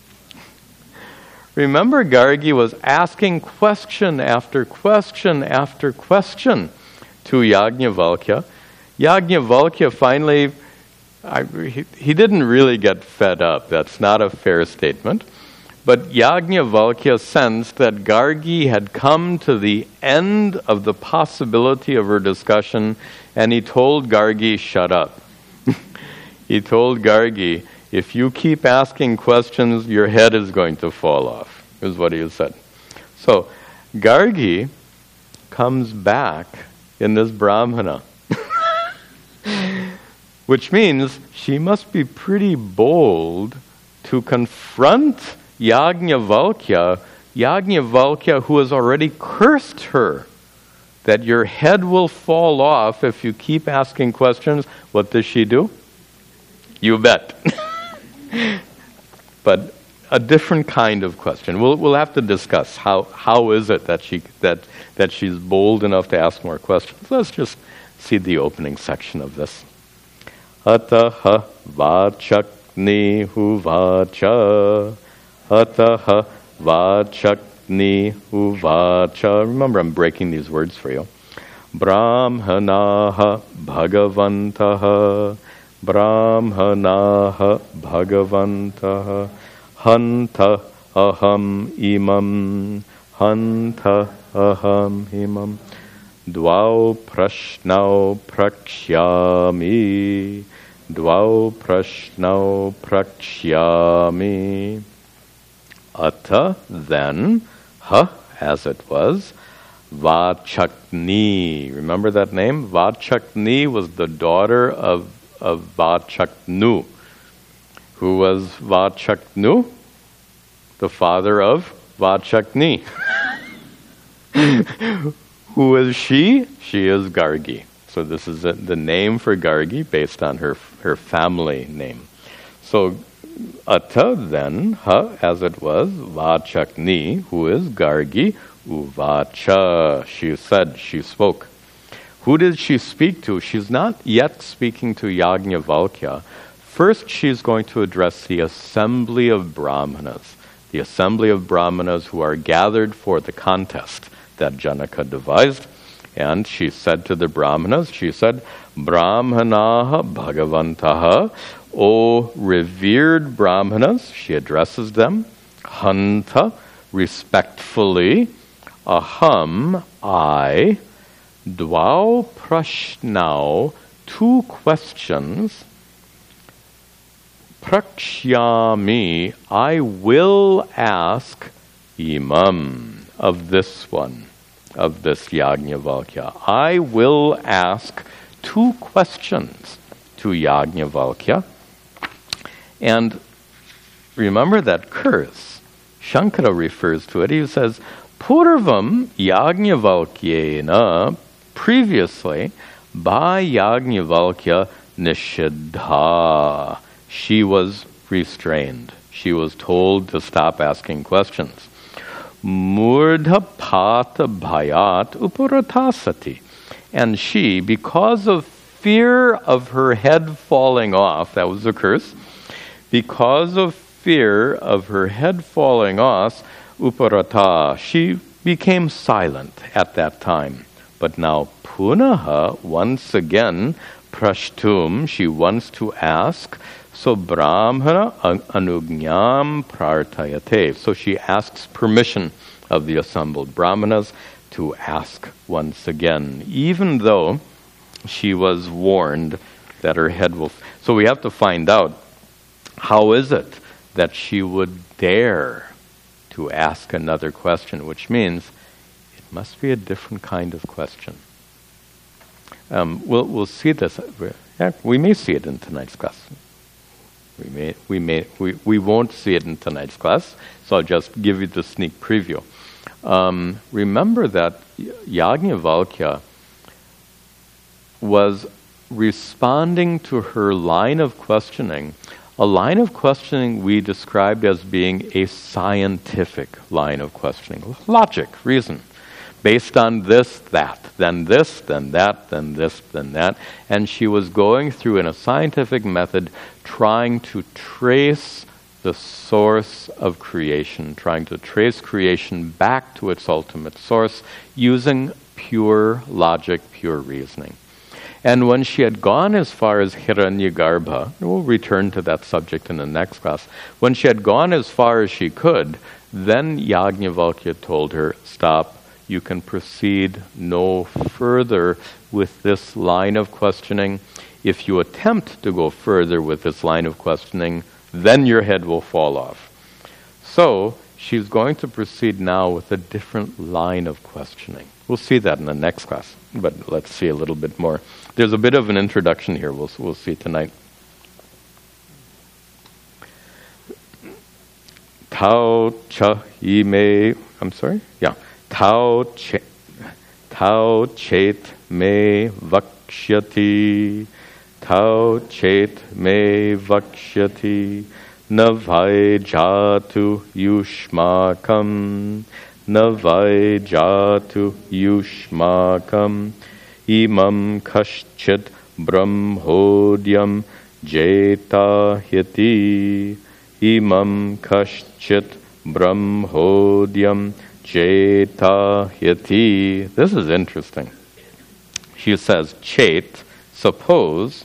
Remember Gargi was asking question after question after question to Yajnavalkya. Yajnavalkya finally, I, he, he didn't really get fed up. That's not a fair statement. But Yajnavalkya sensed that Gargi had come to the end of the possibility of her discussion, and he told Gargi, shut up. He told Gargi, if you keep asking questions, your head is going to fall off, is what he said. So, Gargi comes back in this Brahmana, which means she must be pretty bold to confront Yajnavalkya, Yajnavalkya who has already cursed her, that your head will fall off if you keep asking questions. What does she do? You bet. But a different kind of question. We'll we'll have to discuss how how is it that she that that she's bold enough to ask more questions. Let's just see the opening section of this. Ataha vachakni huvacha. Ataha vachakni uvacha. Remember, I'm breaking these words for you. Brahmanaha bhagavantaha. Brahmanaha bhagavantaha. Hanta aham imam. Hanta aham imam. Dvau prashnau prakshyami. Dvau prashnau prakshyami. Ata, then, ha, as it was, Vachakni. Remember that name? Vachakni was the daughter of, of Vachaknu. Who was Vachaknu? The father of Vachakni. Who is she? She is Gargi. So this is a, the name for Gargi based on her her family name. So Ata then, ha, as it was, Vachakni, who is Gargi, Uvacha, she said, she spoke. Who did she speak to? She's not yet speaking to Yajnavalkya. First, she's going to address the assembly of Brahmanas, the assembly of Brahmanas who are gathered for the contest that Janaka devised. And she said to the Brahmanas, she said, Brahmanaha Bhagavantaha, O revered Brahmanas, she addresses them, Hanta, respectfully, Aham, I, Dvau Prashnau, two questions, Prakshyami, I will ask Imam, of this one, of this Yajnavalkya. I will ask two questions to Yajnavalkya. And remember that curse. Shankara refers to it. He says, Purvam Yajnavalkyena, previously, by Yajnavalkya Nishiddha. She was restrained. She was told to stop asking questions. Murdha pata bhayat uparatasati. And she, because of fear of her head falling off, that was a curse, because of fear of her head falling off, uparata, she became silent at that time. But now punaha, once again, prashtum, she wants to ask, so brahmana anugnyam prartayate. So she asks permission of the assembled brahmanas to ask once again, even though she was warned that her head will... F- so we have to find out, how is it that she would dare to ask another question, which means it must be a different kind of question. Um, we'll we'll see this. Yeah, we may see it in tonight's class. We may we may we, we won't see it in tonight's class. So I'll just give you the sneak preview. Um, remember that Yajnavalkya was responding to her line of questioning, a line of questioning we described as being a scientific line of questioning, logic, reason, based on this, that, then this, then that, then this, then that, and she was going through in a scientific method trying to trace the source of creation, trying to trace creation back to its ultimate source using pure logic, pure reasoning. And when she had gone as far as Hiranyagarbha, we'll return to that subject in the next class, when she had gone as far as she could, then Yajnavalkya told her, stop, you can proceed no further with this line of questioning. If you attempt to go further with this line of questioning, then your head will fall off. So she's going to proceed now with a different line of questioning. We'll see that in the next class, but let's see a little bit more. There's a bit of an introduction here. We'll we'll see tonight. Tao cha ime. I'm sorry. Yeah. Tao che, Tao chet me vakshyati. Tau chet me vakshyati navai jatu yushmakam navai jatu yushmakam imam kaschit brahmodyam jetahyati imam kaschit brahmodyam jetahyati. This is interesting. She says, chet, suppose,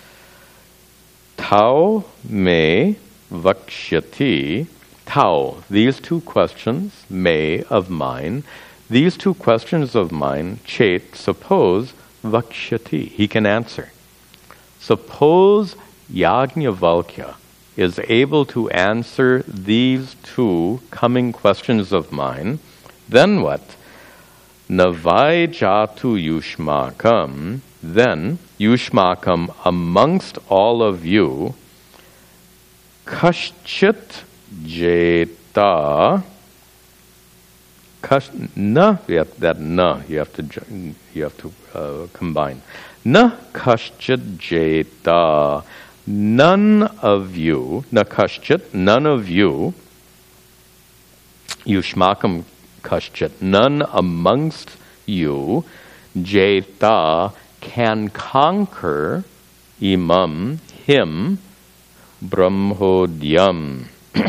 Tau me vakshyati, Tau, these two questions, me, of mine, these two questions of mine, chet, suppose, vakshyati, he can answer. Suppose Yajnavalkya is able to answer these two coming questions of mine, then what? Navai jatu yushmakam, then yushmakam, amongst all of you, kaschit jeta, kash, na, you have, that na, you have to, you have to uh, combine. Na kaschit jeta, none of you, na kaschit, none of you, yushmakam kaschit, none amongst you, jeta, can conquer imam, him, brahmodyam,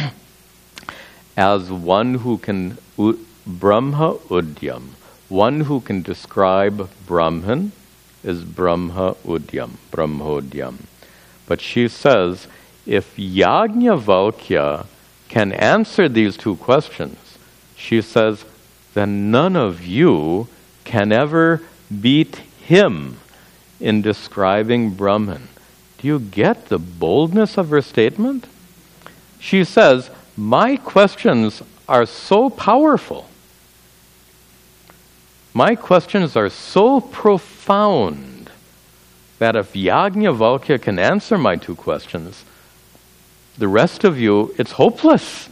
as one who can, u, brahma udyam, one who can describe Brahman is Brahma udyam, brahmodyam. But she says, if Yajnavalkya can answer these two questions, she says, then none of you can ever beat him in describing Brahman. Do you get the boldness of her statement? She says, my questions are so powerful. My questions are so profound that if Yajnavalkya can answer my two questions, the rest of you, it's hopeless.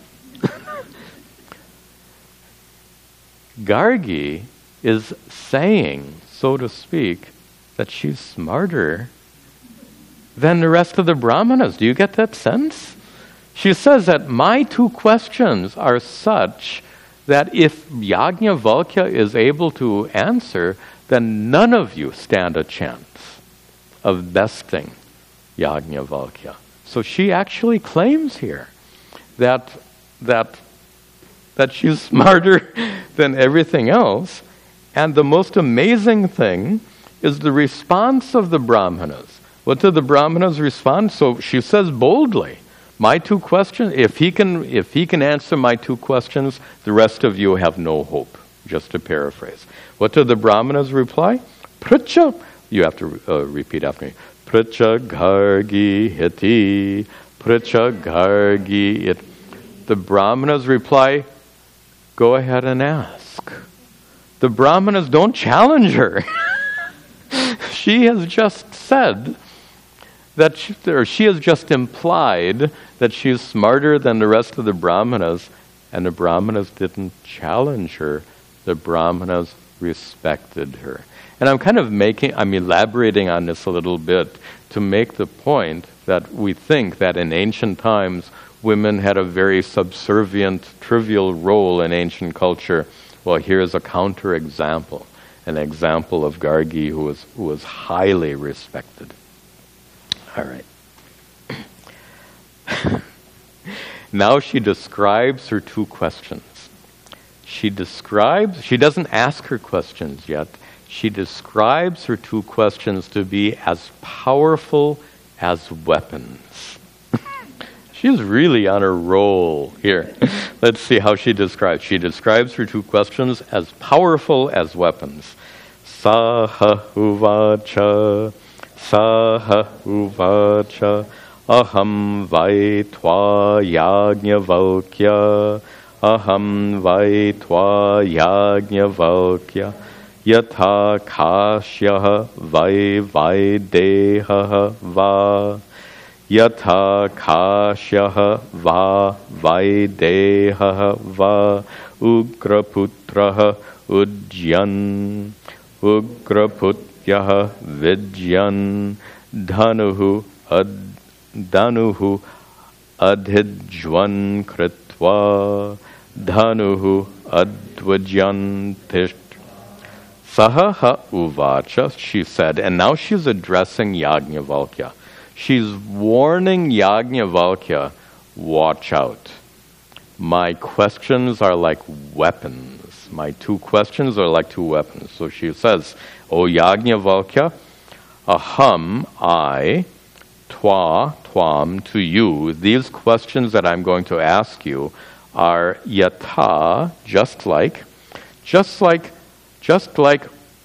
Gargi is saying, so to speak, that she's smarter than the rest of the Brahmanas. Do you get that sense? She says that my two questions are such that if Yajnavalkya is able to answer, then none of you stand a chance of besting Yajnavalkya. So she actually claims here that that that she's smarter than everything else. And the most amazing thing is the response of the Brahmanas. What did the Brahmanas respond? So she says boldly, my two questions, if he can if he can answer my two questions, the rest of you have no hope. Just to paraphrase. What did the Brahmanas reply? Pracha, you have to uh, repeat after me. Pracha gargi hiti, pracha gargi it. The Brahmanas reply, go ahead and ask. The Brahmanas don't challenge her. She has just said that she, or she has just implied that she's smarter than the rest of the Brahmanas, and the Brahmanas didn't challenge her. The Brahmanas respected her. And I'm kind of making, I'm elaborating on this a little bit to make the point that we think that in ancient times women had a very subservient, trivial role in ancient culture. Well, here's a counterexample, an example of Gargi who was who was highly respected. All right. Now she describes her two questions. She describes, she doesn't ask her questions yet. She describes her two questions to be as powerful as weapons. She's really on a roll here. Let's see how she describes. She describes her two questions as powerful as weapons. Saha uvacha, saha uvacha, aham vaitva yajnavalkya, aham vaitva yajnavalkya, yatha kashyah vai vaideha va. Yatha kashyah va vaideha va ugraputraha ujjan ugraputyah vidyan dhanuhu ad dhanuhu adhijwan kritva dhanuhu advajyan tisht. Saha uvacha, she said, and now she's addressing Yajnavalkya. She's warning Yajnavalkya, watch out. My questions are like weapons. My two questions are like two weapons. So she says, O Yajnavalkya, aham, I, twa, twam, to you, these questions that I'm going to ask you are yatha, just like, just like, just like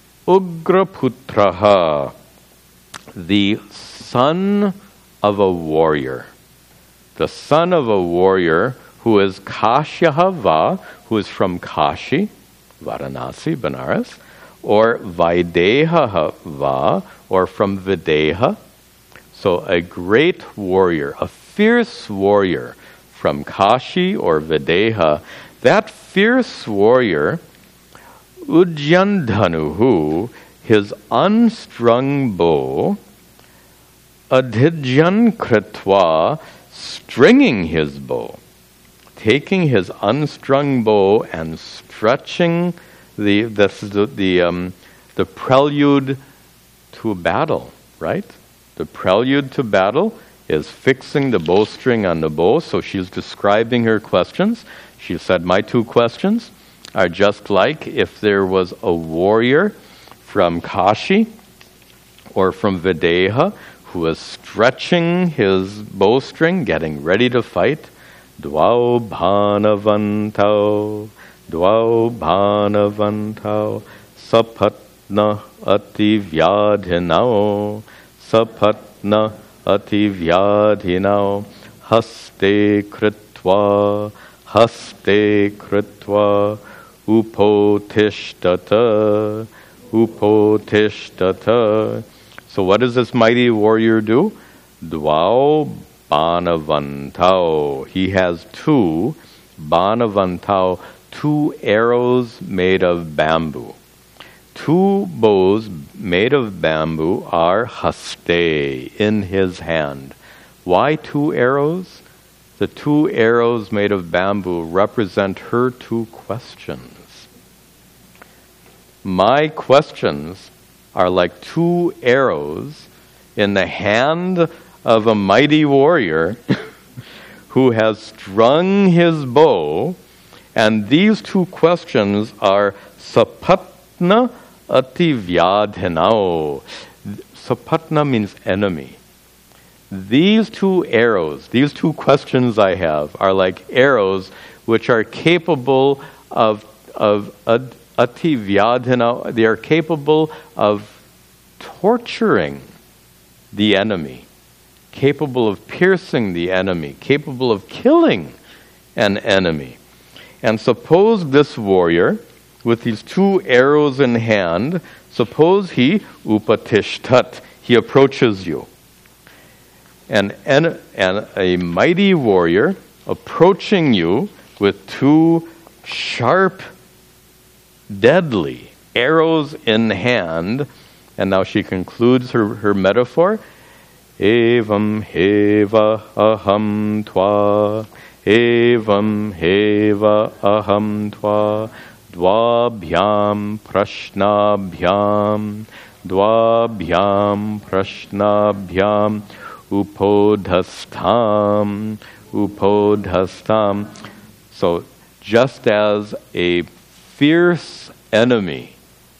Ugraputraha, the son of a warrior. The son of a warrior who is Kashyava, who is from Kashi, Varanasi, Benares, or Vaideha Va, or from Videha. So a great warrior, a fierce warrior from Kashi or Videha. That fierce warrior Ujjandhanuhu, his unstrung bow, adhijyan kritva, stringing his bow, taking his unstrung bow and stretching the this is the the, um, the prelude to a battle, right? The prelude to battle is fixing the bowstring on the bow. So she's describing her questions. She said, my two questions are just like if there was a warrior from Kashi or from Videha who was stretching his bowstring, getting ready to fight. Dwau bhanavantau, dwau bhanavantau, sapatna ati vyadhinau, sapatna ati vyadhinau, haste kritva, haste kritva, upotishtata, upotishtata. So what does this mighty warrior do? Dwau banavantau. He has two banavantau, two arrows made of bamboo. Two bows made of bamboo are haste, in his hand. Why two arrows? The two arrows made of bamboo represent her two questions. My questions are like two arrows in the hand of a mighty warrior who has strung his bow, and these two questions are sapatna ati vyadhinau. Sapatna means enemy. These two arrows, these two questions I have, are like arrows which are capable of of ati vyadhinau. They are capable of torturing the enemy, capable of piercing the enemy, capable of killing an enemy. And suppose this warrior, with these two arrows in hand, suppose he upatishtat, he approaches you. And, and, and a mighty warrior approaching you with two sharp, deadly arrows in hand. And now she concludes her, her metaphor. Evam heva aham tva, evam heva aham tva, dvabhyam prashnabhyam, dvabhyam prashnabhyam, upodhastam, upodhastam. So just as a fierce enemy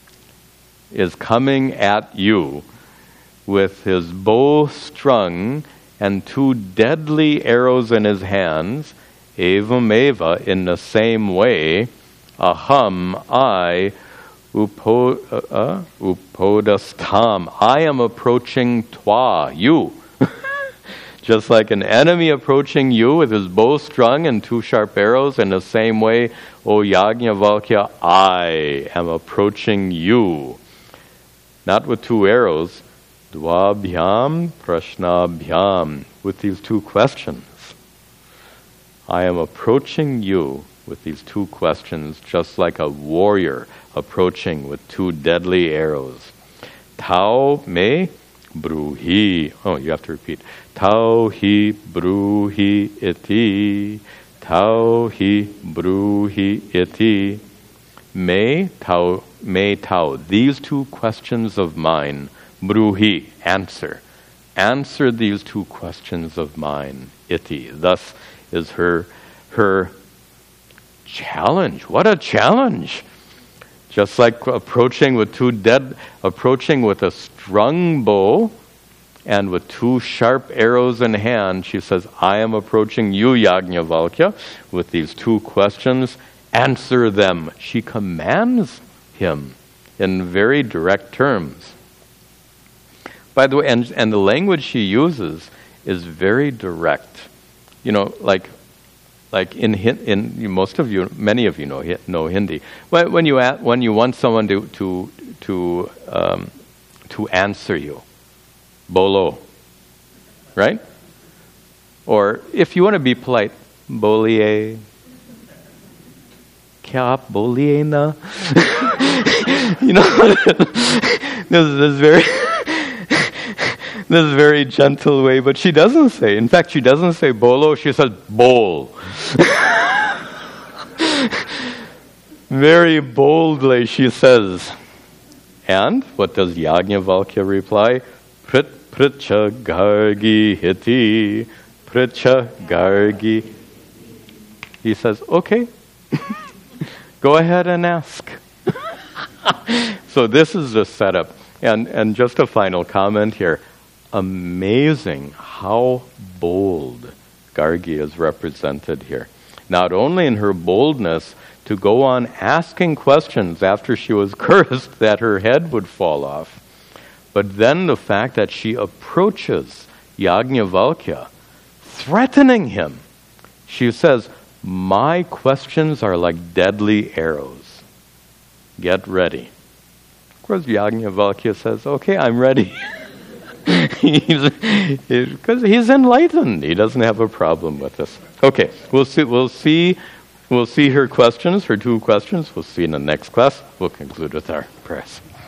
is coming at you with his bow strung and two deadly arrows in his hands, evam eva, in the same way, aham, I, upo, uh, uh, upodastam, I am approaching twa, you. Just like an enemy approaching you with his bow strung and two sharp arrows, in the same way, O Yajnavalkya, I am approaching you. Not with two arrows, dvabhyam prashnabhyam, with these two questions. I am approaching you with these two questions, just like a warrior approaching with two deadly arrows. Tau me bruhi. Oh, you have to repeat. Tau hi bruhi iti. Tau hi bruhi iti. Me tau, me tau. These two questions of mine. Bruhi, answer. Answer these two questions of mine. Iti. Thus is her her challenge. What a challenge! Just like approaching with two dead, approaching with a strung bow and with two sharp arrows in hand, she says, I am approaching you, Yajnavalkya, with these two questions. Answer them. She commands him in very direct terms. By the way, and, and the language she uses is very direct. You know, like like in in most of you, many of you know know Hindi. When you when you want someone to to to um, to answer you, bolo, right? Or if you want to be polite, boliye. Kya aap boliye na? You know, this is very, this is very gentle way, but she doesn't say. In fact, she doesn't say bolo. She says bowl. Very boldly, she says. And what does Yajnavalkya reply? Prit pritcha gargi hiti, pritcha gargi. He says, okay, go ahead and ask. So this is the setup. And, and just a final comment here. Amazing how bold Gargi is represented here. Not only in her boldness to go on asking questions after she was cursed that her head would fall off, but then the fact that she approaches Yajnavalkya, threatening him. She says, my questions are like deadly arrows. Get ready. Of course, Yajnavalkya says, okay, I'm ready. Because he's enlightened. He doesn't have a problem with this. Okay, we'll see, we'll see, we'll see her questions, her two questions. We'll see in the next class. We'll conclude with our prayers.